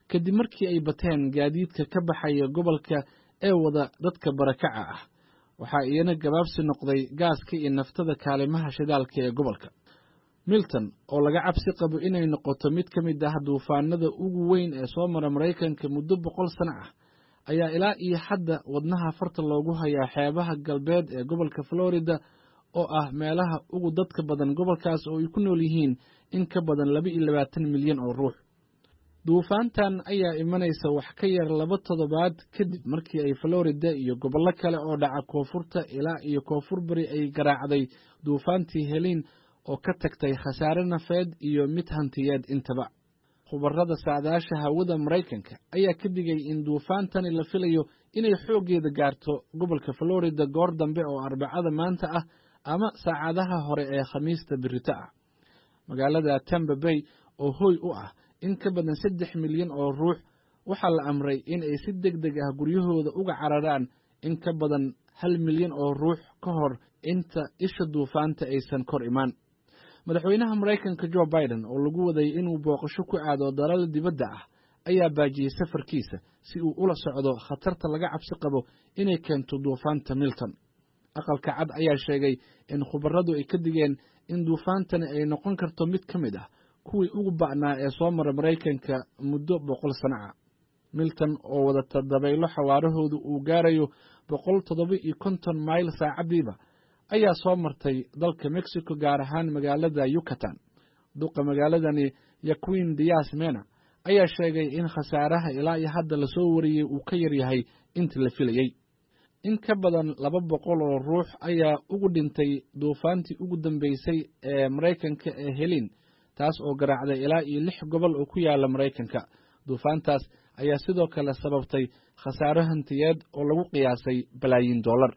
kadib markii ay bateen gaadiidka ka baxaya gobolka ee wada dadka barakaca ah waxaa iyana gabaabsi noqday gaaska iyo naftada kaalimaha shidaalka ee gobolka. Milton oo laga cabsi qabo inay noqoto mid ka mid ah duufaanada ugu weyn ee soo mara Maraykanka muddo boqol sano ah ayaa ilaa iyo hadda wadnaha farta loogu hayaa xeebaha galbeed ee gobolka Florida oo ah meelaha ugu dadka badan gobolkaas oo ay ku nool yihiin in ka badan laba iyo labaatan milyan oo ruux. Duufaantan ayaa imanaysa wax ka yar laba toddobaad kadib markii ay Florida iyo gobollo kale oo dhaca koonfurta ilaa iyo koonfur bari ay garaacday duufaantii Helene oo ka tagtay khasaare nafeed iyo mid hantiyeed intaba. Khubarada saadaasha hawada Maraykanka ayaa ka digay in duufaantani la filayo inay xooggeeda gaarto gobolka Florida goor dambe oo Arbacada maanta ah ama saacadaha hore ee Khamiista birita ah. Magaalada Tampa Bay oo hoy u ah in ka badan saddex milyan oo ruux waxaa la amray in ay si degdeg ah guryahooda uga cararaan in ka badan hal milyan oo ruux ka hor inta isha duufaanta aysan kor imaan. Madaxweynaha Maraykanka Joe Biden oo lagu waday inuu booqasho ku aado dalal dibadda ah ayaa baajiyay safarkiisa si uu ula socdo khatarta laga cabsi qabo inay keento duufaanta Milton. Aqalka Cad ayaa sheegay in khubaradu ay ka digeen in duufaantani ay noqon karto mid ka mid ah kuwii ugu ba'naa ee soo mara Maraykanka muddo boqol sano ah. Milton oo wadata dabaylo xawaarahoodu uu gaarayo boqol toddoba iyo konton mayl saacadiiba ayaa soo martay dalka Mexico gaar ahaan magaalada Yucatan. Duqa magaaladani Joaquin Diaz Mena ayaa sheegay in khasaaraha ilaa iyo hadda la soo wariyay uu ka yar yahay intii la filayay. In ka badan laba boqol oo ruux ayaa ugu dhintay duufaantii ugu dambeysay ee Maraykanka ee Helene taas oo garaacday ilaa iyo lix gobol oo ku yaala Maraykanka. Duufaantaas ayaa sidoo kale sababtay khasaare hantiyeed oo lagu qiyaasay balaayiin dollar.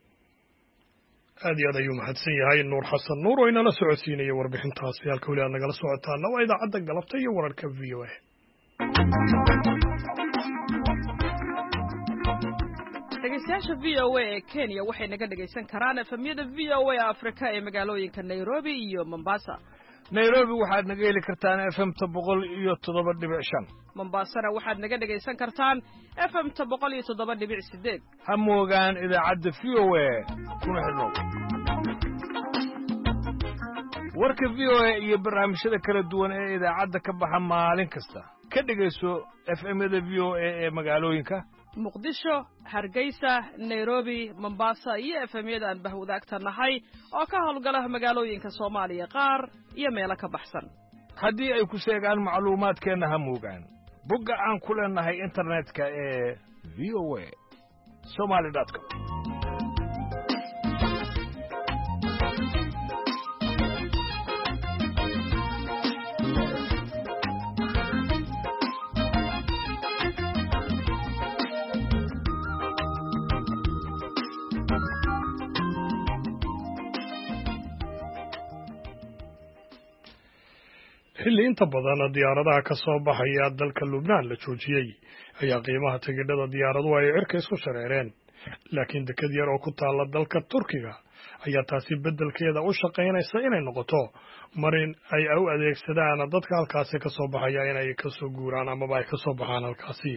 aad iyo aad ayuu mahadsan yahay Nuur Xasan Nuur oo inala socodsiinaya warbixintaasi. Halka weli aad nagala socotaana waa idaacadda galabta iyo wararka V O A. dhegeystayaasha V O A ee Kenya waxay naga dhegeysan karaan efemyada V O A Afrika ee magaalooyinka Nairobi iyo Mombasa. Nairobi waxaad naga heli kartaan F M ta boqol iyo toddoba dhibic shan. Mombasana waxaad naga dhegeysan kartaan F M ta boqol iyo toddoba dhibic sideed. Ha moogaan idaacadda V O A kuna xidhnow. Warka V O A iyo barnaamijyada kala duwan ee idaacadda ka baxa maalin kasta ka dhegeyso F M-yada V O A ee magaalooyinka Muqdisho, Hargeysa, Nairobi, Mombasa iyo F M-yada aan bahwadaagta nahay oo ka howlgala magaalooyinka Soomaaliya qaar iyo meelo ka baxsan. Haddii ay ku sheegaan macluumaadkeena ha moogaan bogga aan ku leenahay internetka ee v o a somali dot com. xilli inta badan diyaaradaha ka soo baxaya dalka Lubnaan la joojiyay ayaa qiimaha tigidhada diyaaraduhu ay cirka isku shareereen. Laakiin dekad yar oo ku taala dalka Turkiga ayaa taasi beddelkeeda u shaqaynaysa inay noqoto marin ay u adeegsadaan dadka halkaasi ka soo baxaya inay ka soo guuraan ama ay ka soo baxaan halkaasi.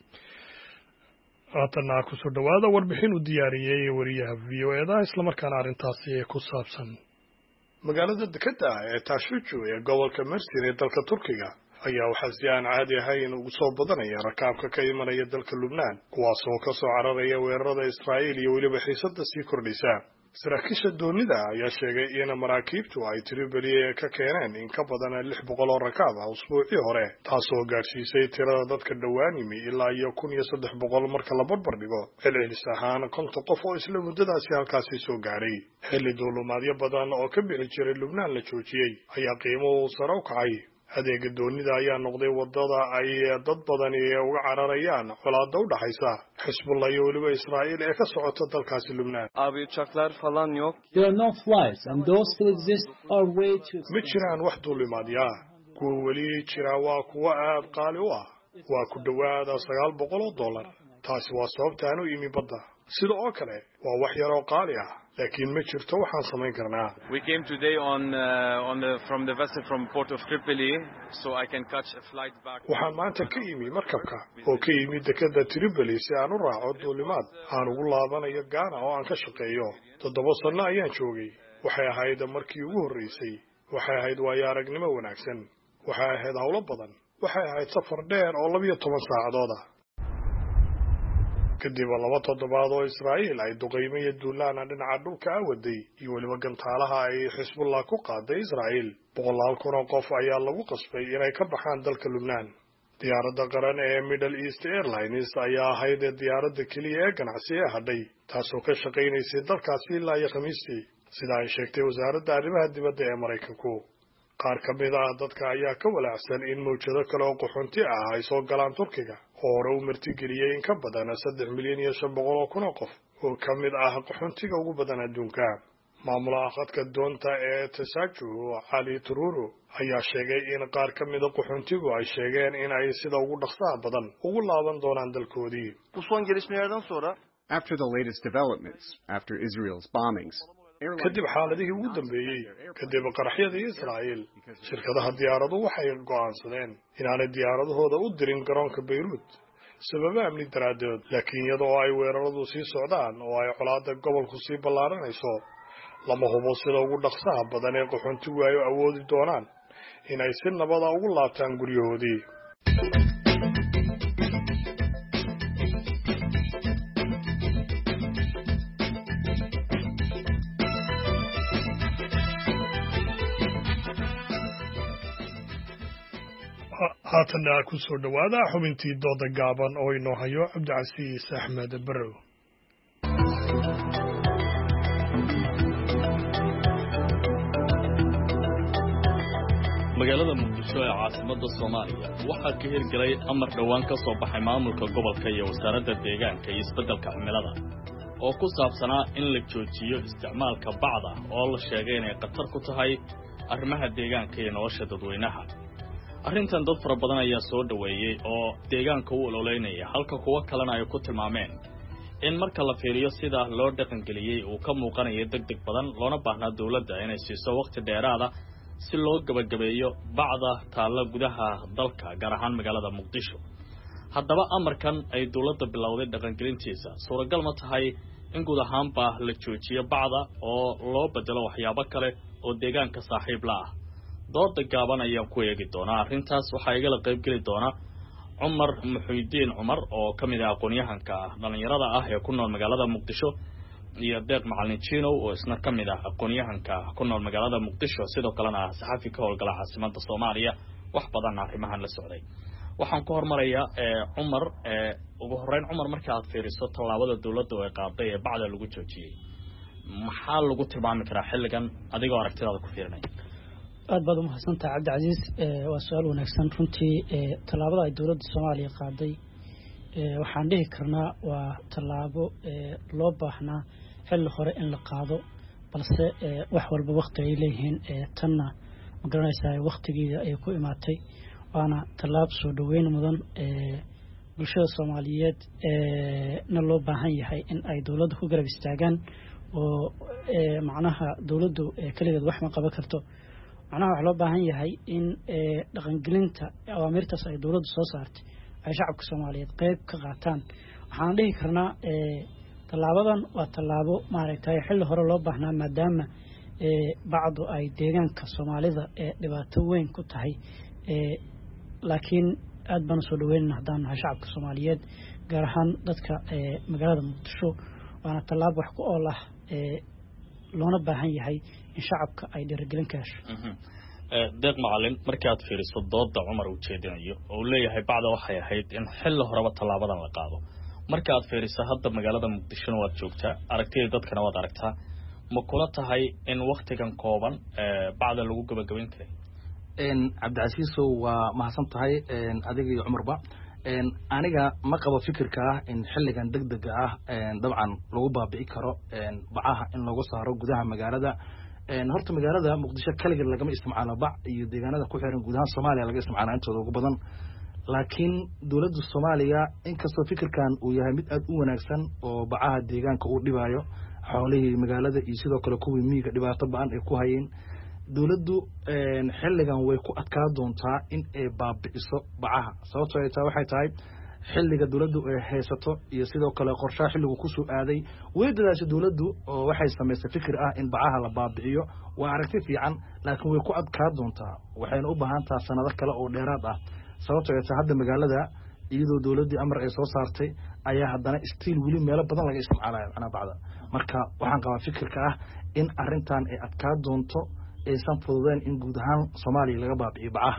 Haatana ku soo dhawaada warbixin u diyaariyay wariyaha V O A da isla markaana arrintaasi ku saabsan. magaalada dekada ee Taashuju ee gobolka Mersin ee dalka Turkiga ayaa waxaa si aan caadi ahayn ugu soo badanaya rakaabka ka imanaya dalka Lubnaan kuwaas oo ka soo cararaya weerarada Israa'iil iyo weliba xiisadda sii kordhaysa. saraakiisha doonida ayaa sheegay in maraakiibtu ay Tripoli ka keeneen in ka badan lix boqol oo rakaab ah usbuucii hore taasoo gaarsiisay tirada dadka dhawaan yimi ilaa iyo kun iyo saddex boqol marka la barbar dhigo celcelis ahaan konton qof oo isla muddadaasi halkaasi soo gaaray. xilli duulimaadyo badan oo ka bixi jiray Lubnaan la joojiyey ayaa qiimuhu sare u kacay. adeega doonida ayaa noqday wadada ay dad badani uga cararayaan colaadda u dhaxaysa Xisbullah iyo weliba Israa'iil ee ka socota dalkaasi Lubnaan. Abi uçaklar falan yok. There are no flights and those still exist are way too ma jiraan wax duulimaadya kuwa weli jira waa kuwa aad qaali u ah waa ku dhawaada sagaal boqol oo dollar. taasi waa sababta aan u imi badda sida oo kale waa wax yar oo qaali ah laakiin ma jirto waxaan samayn karnaa. We came today on uh, on the from the vessel from Port of Tripoli so I can catch a flight back. Waxaan maanta ka yimi markabka oo ka yimi dekedda Tripoli si aan u raaco duulimaad aan ugu laabanayo Ghana oo aan ka shaqeeyo. Toddoba sano ayaan joogay. Waxay ahayd markii ugu horreysay. Waxay ahayd waayo aragnimo wanaagsan. Waxay ahayd hawlo badan. Waxay ahayd safar dheer oo laba iyo toban saacadood ah. kadib laba toddobaad oo Israa'iil ay duqeymay duulaan dhinaca dhulka waday iyo waliba gantaalaha ay Xisbullah ku qaaday Israa'iil boqolaal kun oo qof ayaa lagu qasbay inay ka baxaan dalka Lubnaan. diyaaradda qaran ee Middle East Airlines ayaa ahayd diyaaradda kaliya ee ganacsi ee hadhay taasoo ka shaqeynaysay dalkaasi ilaa iyo Khamiistii sida ay sheegtay wasaaradda arrimaha dibadda ee Mareykanku. qaar ka mid ah dadka ayaa ka walaacsan in mowjado kale oo qaxoonti ah ay soo galaan Turkiga oo hore u martigeliyay in ka badan saddex milyan iyo shan boqol oo kun oo qof oo ka mid ah qaxoontiga ugu badan adduunka. maamulaha khadka doonta ee Tasaju Ali Tururu ayaa sheegay in qaar ka mid ah qaxoontigu ay sheegeen in ay sida ugu dhaqsaha badan ugu laaban doonaan dalkoodii. Bu son gelişmelerden sonra after the latest developments after Israel's bombings kadib xaaladihii ugu dambeeyay kadib qaraxyada Israa'iil shirkadaha diyaaradu waxay go'aansadeen inaanay diyaaradahooda u dirin garoonka Beirut sababo amni daraadood laakiin iyadoo ay weeraradu sii socdaan oo ay colaadda gobolku sii ballaaranayso lama hubo sida ugu dhaqsaha badan ee qaxoontigu ay awoodi doonaan inay si nabada ugu laabtaan guryahoodii. haatana ku soo dhawaada xubintii dooda gaaban oo inoo hayo Cabdicasiis Axmed Barrow. magaalada Muqdisho ee caasimadda Soomaaliya waxaa ka hirgalay amar dhawaan ka soo baxay maamulka gobolka iyo wasaaradda deegaanka iyo isbeddelka cimilada oo ku saabsanaa in la joojiyo isticmaalka bacda oo la sheegay inay khatar ku tahay arrimaha deegaanka iyo nolosha dadweynaha. arrintan dad fara badan ayaa soo dhaweeyay oo deegaanka u ololeynaya halka kuwa kalena ay ku tilmaameen in marka la fiiriyo sida loo dhaqan geliyay uu ka muuqanayo degdeg badan loona baahnaa dawladda inay siiso waqti dheeraada si loo gabagabeeyo bacda taalla gudaha dalka gaar ahaan magaalada Muqdisho. haddaba amarkan ay dawladda bilowday dhaqangelintiisa suuragal ma tahay in guud ahaanba la joojiyo bacda oo loo bedelo waxyaabo kale oo deegaanka saaxiib la ah? dooda gaaban ayaan ku eegi doonaa arrintaas waxaa igala qayb geli doona Cumar Muxuudiin Cumar oo ka mid ah aqoon-yahanka dhalinyarada ah ee ku nool magaalada Muqdisho iyo Deeq Macalin Chino oo isna ka mid ah aqoon-yahanka ku nool magaalada Muqdisho sidoo kalena ah saxafi ka howlgala caasimadda Soomaaliya wax badan arrimahan la socday. waxaan ku hormarayaa ee Cumar ee ugu horeyn Cumar markii aad fiiriso tallaabada dawladda ay qaaday ee bacda lagu joojiyay maxaa lagu tilmaami karaa xilligan adigoo aragtidaada ku fiirinay? aad baad u mahadsantahay Cabdicasiis waa su'aal wanaagsan runtii tallaabada ay dawladda Soomaaliya qaaday waxaan dhihi karnaa waa tallaabo loo baahnaa xilli hore in la qaado balse wax walba waqti ay leeyihiin tanna ma garanaysaa waqtigeeda ay ku imaatay waana tallaab soo dhaweyn mudan bulshada Soomaaliyeed na loo baahan yahay in ay dawladda ku garab istaagaan oo macnaha dawladdu kaligeed wax ma qaban karto. macnaha waxa loo baahan yahay in dhaqangelinta awaamirtaas ay dawladdu soo saartay ay shacabka Soomaaliyeed qayb ka qaataan. waxaan dhihi karnaa tallaabadan waa tallaabo maaragtay xilli hore loo baahnaa maadaama bacdu ay deegaanka Soomaalida ee dhibaato weyn ku tahay laakiin aad baan soo dhaweynaa haddaan nahay shacabka Soomaaliyeed gaar ahaan dadka magaalada Muqdisho waana tallaabo wax ku ool ah loona baahan yahay in shacabka ay dhiirigelin ka hesho. Deeq Macalin markii aad fiiriso dooda Cumar uu jeedinayo oo leeyahay bacda waxay ahayd in xilli horeba tallaabadan la qaado markii aad fiiriso hadda magaalada Muqdisho waad joogtaa aragtida dadkana waad aragtaa ma kula tahay in waqtigan kooban bacda lagu gabagabeyn karay? een Cabdicasiis waa mahadsan tahay een adiga iyo Cumarba een aniga ma qabo fikirka ah in xilligan degdeg ah een dabcan lagu baabi'i karo een bacaha in lagu saaro gudaha magaalada. een horta magaalada Muqdisho kaliya laga isticmaalo bac iyo deegaanada ku xiran gudaha Soomaaliya laga isticmaalo intooda ugu badan laakiin dowladda Soomaaliya inkastoo fikirkan uu yahay mid aad u wanaagsan oo bacaha deegaanka uu dhibayo xoolihii magaalada iyo sidoo kale kuwii miyiga dhibaato ba'an ay ku hayeen dowladdu xilligan way ku adkaa doontaa in ay baabi'iso bacaha sababtoo ay tahay waxay tahay xilliga dowladdu ay haysato iyo sidoo kale qorshaha xilligu ku soo aaday way dadaashay dowladdu oo waxay samaysay fikir ah in bacaha la baabi'iyo waa aragti fiican laakiin way ku adkaa doontaa waxayna u baahan tahay sanado kale oo dheeraad ah sababtoo ay tahay hadda magaalada iyadoo dowladdii amar ay soo saartay ayaa haddana stiil weli meelo badan laga isticmaalayo macnaha bacda marka waxaan qabaa fikirka ah in arrintan ay adkaa doonto aysan fududeen in guud ahaan Soomaaliya laga baabi'iyo bacaha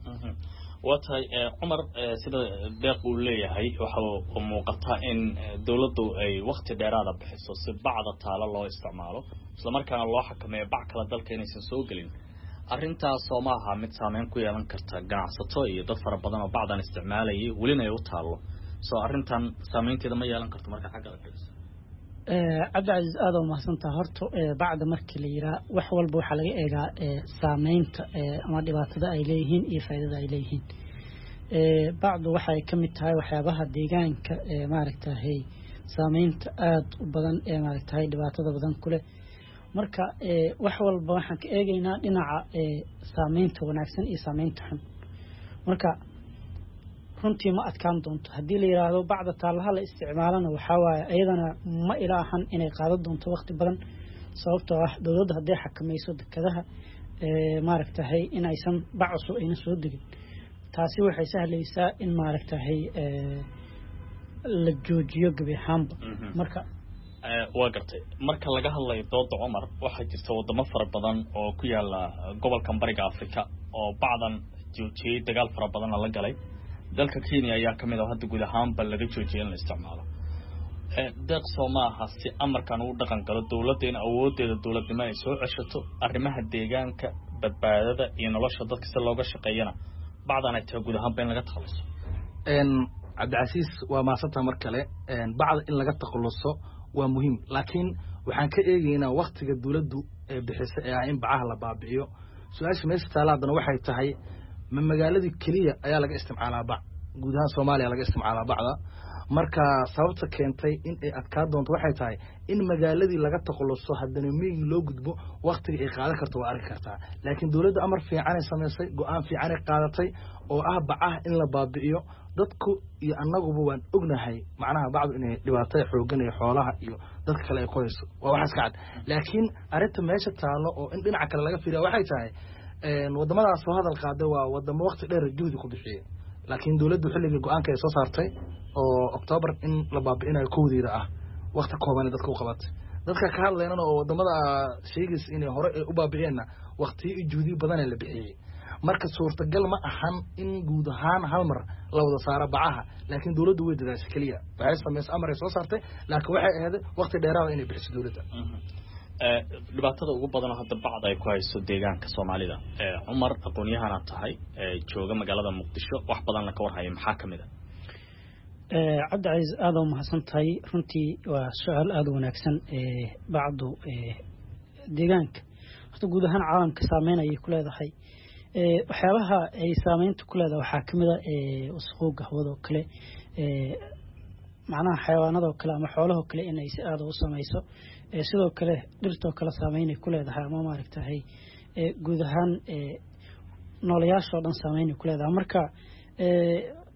watahay Umar sida deeq uu leeyahay waxa uu muuqata in dawladdu ay waqti dheeraad ah bixiso si bacda taalo loo isticmaalo isla markaana loo xakameeyo bac kala dalka inaysan soo galin arrintaas Soomaha mid saameyn ku yeelan karta ganacsato iyo dad fara badan oo bacdan isticmaalayay welina ay u taalo soo arrintan saameynteeda ma yeelan karto marka xagga la fiiriyo cabdicaziz aad oo mahadsantahay horta bacda markii la yiraa wax walba waxa laga eegaa saameynta ama dhibaatada ay leeyihiin iyo faa'iidada ay leeyihiin bacdu waxay ka mid tahay waxyaabaha deegaanka maaragtay saameynta aad u badan ee maaragtay dhibaatada badan ku leh marka wax walba waxaan ka eegaynaa dhinaca saameynta wanaagsan iyo saameynta xun marka runtii ma adkaan doonto haddii la yiraahdo bacda taalaha la isticmaalana waxa waaye ayadana ma ilaahan inay qaado doonto waqti badan sababtoo ah dowladda hadday xakamayso dekadaha ee maaragtay in aysan bacsu ayna soo degin taasi waxay sahlaysaa in maaragtay ee la joojiyo gabi ahaanba marka waa gartay marka laga hadlayo dooda Umar waxa jirta wadamo fara badan oo ku yaala gobolka bariga Afrika oo bacdan joojiyay dagaal fara badan la galay dalka Kenya ayaa kamid ah hadda guud ahaan bal laga joojiyay in la isticmaalo ee deeq Soomaha si amarkan uu dhaqan galo dawladda in awoodeeda dawladnimo ay soo ceshato arrimaha deegaanka badbaadada iyo nolosha dadka si looga shaqeeyana bacdan ay tahay guud ahaan in laga takhaluso een Cabdicaziz waa maasanta mar kale een bacda in laga takhaluso waa muhiim laakiin waxaan ka eegaynaa waqtiga dawladdu ee bixisay ee in bacaha la baabi'iyo su'aasha meesha taalaadana waxay tahay ma magaaladii kaliya ayaa laga isticmaalaa bac guud ahaan Soomaaliya laga isticmaalaa bacda marka sababta keentay in ay adkaa doonto waxay tahay in magaaladii laga takhaluso haddana miig loo gudbo waqtiga ay qaadan karto waa arki kartaa laakiin dawladda amar fiican ay sameysay go'aan fiican ay qaadatay oo ah bacaha in la baabi'iyo dadku iyo annaguba waan ognahay macnaha bacdu inay dhibaatada xoogan ee xoolaha iyo dadka kale ay ku hayso waa wax iska cad laakiin arinta meesha taalo oo in dhinaca kale laga fiiriyo waxay tahay een wadamadaas soo hadal qaaday waa wadamo waqti dheer juhdi ku bixiyay laakiin dawladdu xilliga go'aanka ay soo saartay oo October in la baabi'inayo kowdiida ah waqti kooban dadka u qabatay dadka ka hadlayna oo wadamada sheegis inay hore u baabi'eenna waqti iyo juhdi badan la bixiyay marka suurtagal ma ahan in guud ahaan hal mar la wada saaro bacaha laakiin dawladdu way dadaashay kaliya waxay sameysay amar ay soo saartay laakiin waxay ahayd waqti dheeraad inay bixiso dawladda ee dhibaatada ugu badan hadda bacda ay ku hayso deegaanka Soomaalida ee Umar aqoonyahana tahay ee jooga magaalada Muqdisho wax badan la ka warhayo maxaa kamid ah ee Cabdicaziz aad oo mahadsantahay runtii waa su'aal aad u wanaagsan ee bacdu ee deegaanka horta guud ahaan caalamka saameynaya ku leedahay ee waxyaabaha ay saameynta ku leedahay waxa kamid ah ee wasaqowga hawada kale ee macnaha xayawaanada kale ama xoolaha kale inay si aad u saameyso ee sidoo kale dhirta kale saameynay ku leedahay ama maaragtay ee guud ahaan ee noolayaasha dhan saameynay ku leedahay marka ee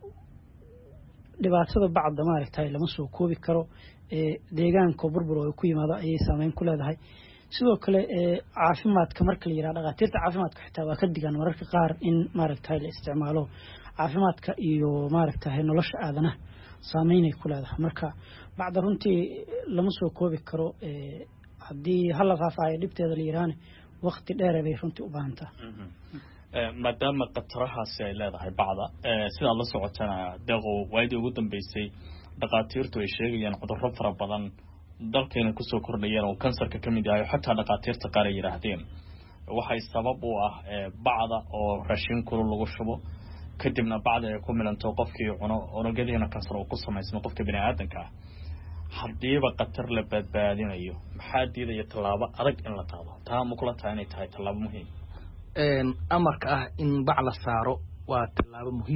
dhibaatada bacda maaragtay lama soo koobi karo ee deegaanka burbur oo ku yimaado ay saameyn ku leedahay sidoo kale ee caafimaadka marka la yiraahdo dhaqaatiirta caafimaadka xitaa waa ka digan mararka qaar in maaragtay la isticmaalo caafimaadka iyo maaragtay nolosha aadanaha saameynay ku leedahay marka bacda runtii lama soo koobi karo ee hadii hal qafaayo dhibteeda la yiraahdo waqti dheer ay runtii u baahan tahay ee maadaama qatarahaasi ay leedahay bacda ee sida la socotana deeqo waaydi ugu dambeysay dhaqaatiirtu ay sheegayaan cudurro fara badan dalkeena ku soo kordhayeen oo kansarka kamid yahay xataa dhaqaatiirta qaar ay yiraahdeen waxay sabab u ah bacda oo raashin kulul lagu shubo kadibna bacda ay ku milanto qofkii cuno unugyadiina kansar uu ku sameysmo qofka bini'aadanka ah hadiiba qatar la badbaadinayo maxaa diidaya talaabo adag in la qaado taa ma kula tahay inay tahay talaabo muhiim een amarka ah in bac la saaro waa talaabo muhiim ah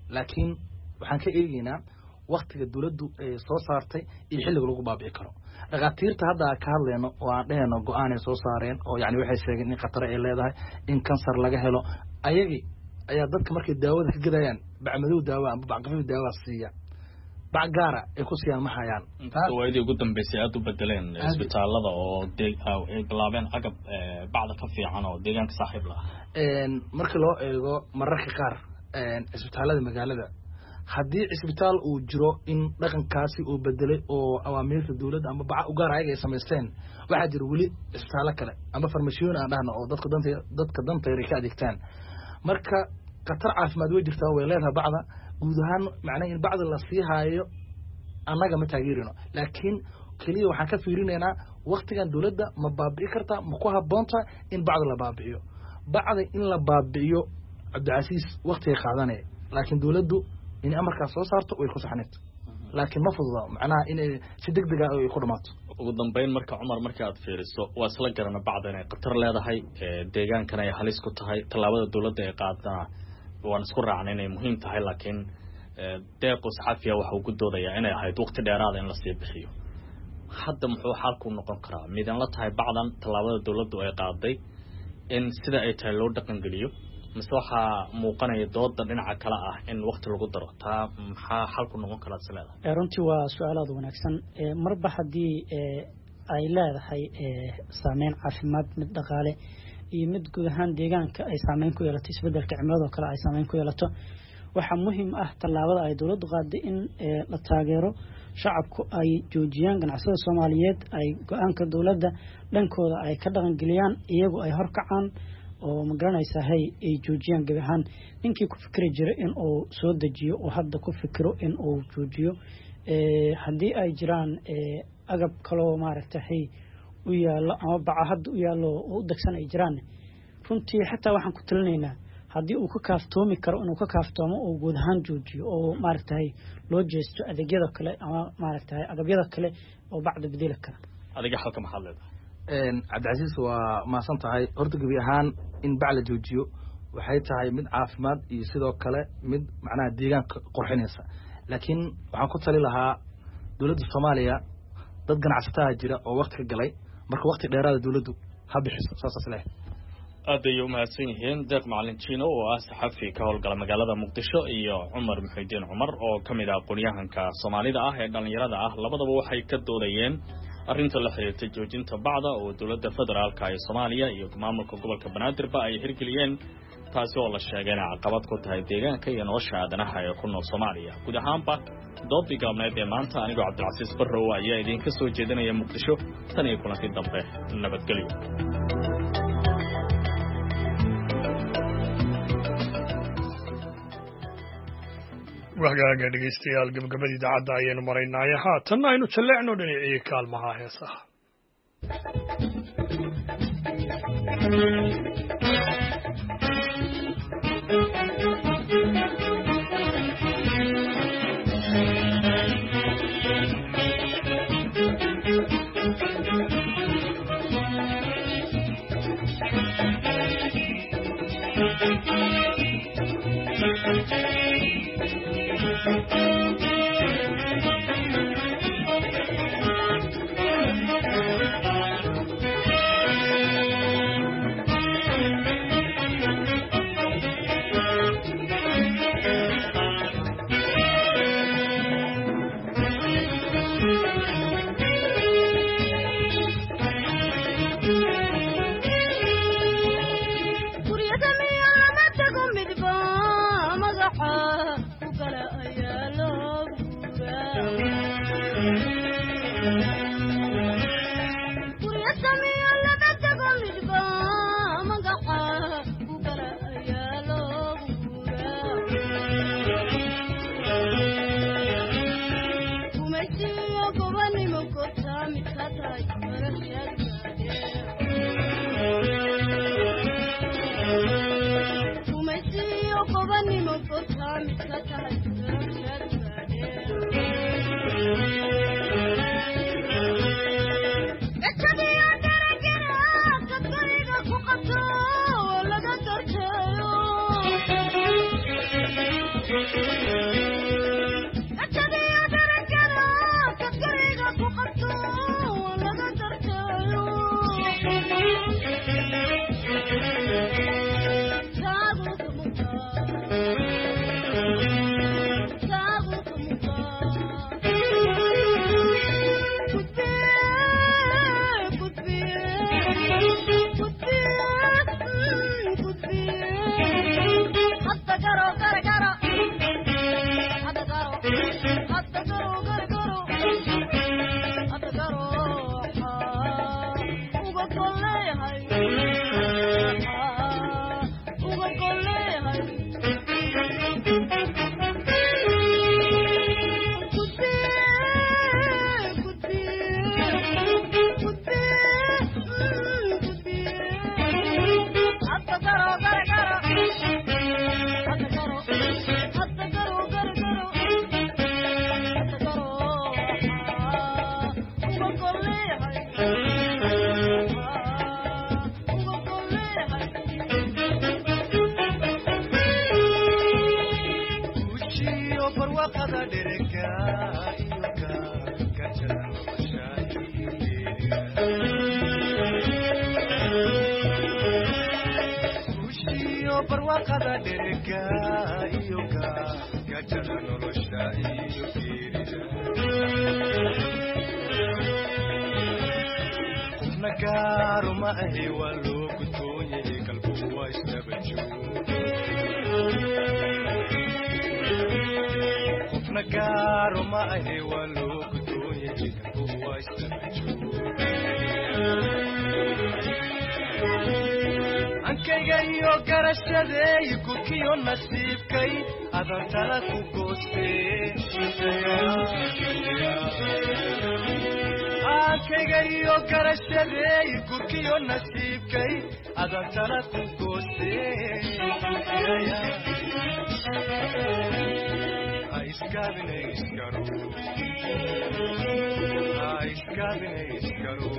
laakiin waxaan ka eegaynaa waktiga dawladdu ay soo saartay iyo xilliga lagu baabi'i karo dhakhaatiirta hadda ka hadlayno oo aan dhehayno go-aan ay soo saareen oo yani waxay sheegeen in khatare ay leedahay in kansar laga helo ayagii ayaa dadka markay daawada ka gadayaan bacmadow daawa amba bacqafiif daawa siiya bac gaara ay ku siiyaan ma hayaan waadii ugu dambeysay aad u bedeleen isbitaalada oo ay bilaabeen agab bacda ka fiican oo deegaanka saaxiib la ah marka loo eego mararka qaar isbitaalada magaalada haddii cisbitaal uu jiro in dhaqankaasi uu bedelay oo awaamiirta dawladda ama baca u gaar ayaga ay samaysteen waxaa jira weli isbitaallo kale ama farmashiyoon aan dhahno oo dadka danta dadka dantayr ay ka adeegtaan marka khatar caafimaad way jirtaa way leedahay bacda guud ahaan macnaha in bacda la sii haayo annaga ma taageerino laakiin keliya waxaan ka fiirinaynaa waktigan dawladda ma baabi'i kartaa ma ku habboonta in bacda la baabi'iyo bacda in la baabi'iyo cabdicasiis waktigay qaadanaya laakiin dawladdu in amarkaas soo saarto way ku saxneed laakiin ma fududa macnaha inay si degdeg ah ay ku dhamaato ugu dambeyn marka Cumar marka aad fiiriso waa isla garana bacda inay qatar leedahay deegaankana ay halis ku tahay talaabada dawladda ay qaadana waan isku raacnay inay muhiim tahay laakiin deeqo saxafiya waxa uu ku doodayaa inay ahayd waqti dheeraad in la sii bixiyo hadda muxuu xalku noqon karaa midan la tahay bacdan talaabada dawladdu ay qaaday in sida ay tahay loo dhaqan geliyo mise waxaa muuqanaya dooda dhinaca kale ah in waqti lagu daro taa maxaa xalku noqon karaa sileeda runtii waa su'aal aad u wanaagsan marba haddii ay leedahay saameyn caafimaad mid dhaqaale iyo mid guud ahaan deegaanka ay saameyn ku yeelato isbedelka cimilada kale ay saameyn ku yeelato waxaa muhiim ah tallaabada ay dawladdu qaaday in la taageero shacabku ay joojiyaan ganacsiyada Soomaaliyeed ay go'aanka dawladda dhankooda ay ka dhaqan geliyaan iyagu ay horkacaan oo ma garanaysaa hay ay joojiyaan gabi ahaan ninkii ku fikri jiray in uu soo dejiyo oo hadda ku fikiro in uu joojiyo haddii ay jiraan agab kaloo maaragtay hay u yaalo ama baca hadda u yaalo oo u dagsan ay jiraan runtii xataa waxaan ku talinaynaa haddii uu ka kaaftoomi karo inuu ka kaaftoomo oo guud ahaan joojiyo oo maaragtay loo jeesto adeegyada kale ama maaragtay agabyada kale oo bacda bedeli kara adiga halka maxaad leedahay cabdicasiis waa maasan tahay horta gebi ahaan in bac la joojiyo waxay tahay mid caafimaad iyo sidoo kale mid macnaha deegaanka qurxinaysa laakiin waxaan ku tali lahaa dawladda Soomaaliya dad ganacsataa jira oo waqti ka galay marka waqti dheeraad dawladdu ha bixiso saas leh aad ay u mahadsan yihiin deeq macalin Chino oo ah saxafi ka howlgala magaalada Muqdisho iyo Cumar Muxuudiin Cumar oo kamid ah aqoonyahanka Soomaalida ah ee dhalinyarada ah labadaba waxay ka doodayeen arrinta la xiriirtay joojinta bacda oo dawladda federaalka ee Soomaaliya iyo maamulka gobolka Banaadir ba ay hirgeliyeen taasi oo la sheegay in caqabad ku tahay deegaanka iyo nolosha aadanaha ee ku nool Soomaaliya guud ahaanba doodii gaabneed ee maanta anigoo Cabdilcasiis Barrow ayaa idin ka soo jeedinaya Muqdisho tan iyo kulantii dambe nabadgelyo wahgaaga dhegeystayaal gabagabadii idaacadda ayaynu maraynaaye haatanna aynu jalleecno dhinacii kaalmaha heesaha barwaaqada dherega iyo ka gajada nolosha iyo geerida qofna gaaro ma ahi waa loo gudboonyay qalbuhu waa isdaba joog qofna gaaro ma ahi waa loo gudboonyay qalbuhu waa isdaba joog ankayga iyo garashadeey gurkiyo nasiibkay adan tala ku goostee ankayga iyo garashadeey gurkiyo nasiibkay adan tala ku goostee aiskabinayskaro aiskabinayskaro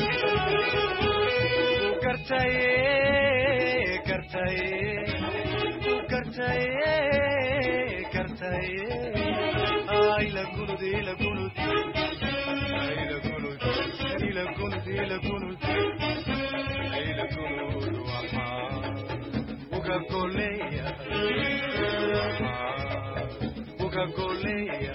kartaye kartaye kartaye kartaye ay la gunud la gunud ay la gunud la gunud la gunud ay la gunud waha uga goleya uga goleya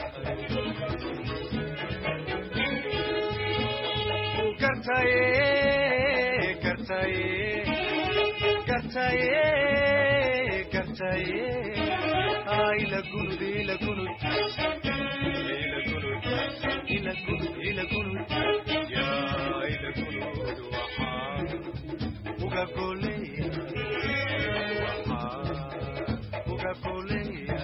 kartaye kartaye kartaye kartaye ay la gunud la gunud la gunud la gunud la gunud ya ay la gunud waha uga goleya waha uga goleya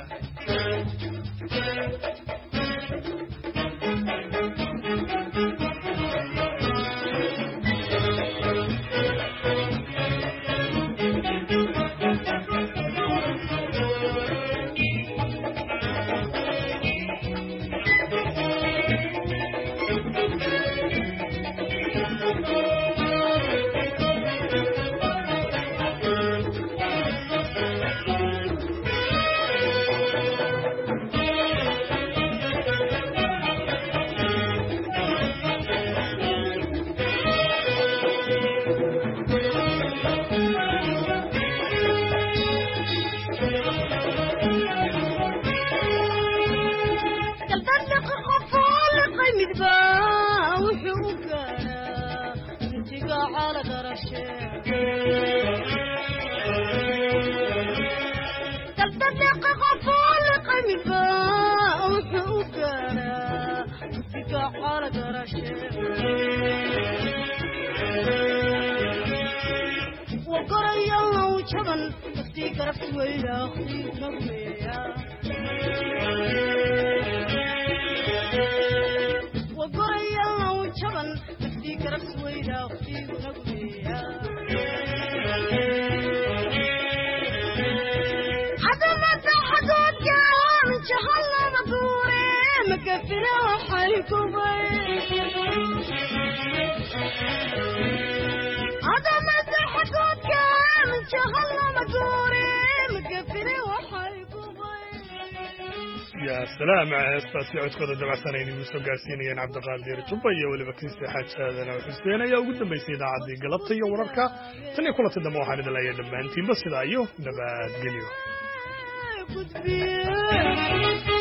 يا سلام استاذ codkooda dabacsanayeen ugu soo gaarsiinayeen Cabdiqaadir Jubba iyo waliba kiisa xaajadana Xuseen ayaa ugu dambeysay idaacadii galabta iyo wararka tan iyo kulanta dambe waxaan idin leeyahay dhammaantiinba sidaa iyo nabadgelyo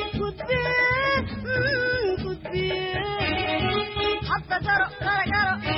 حتى قرأ قرأ قرأ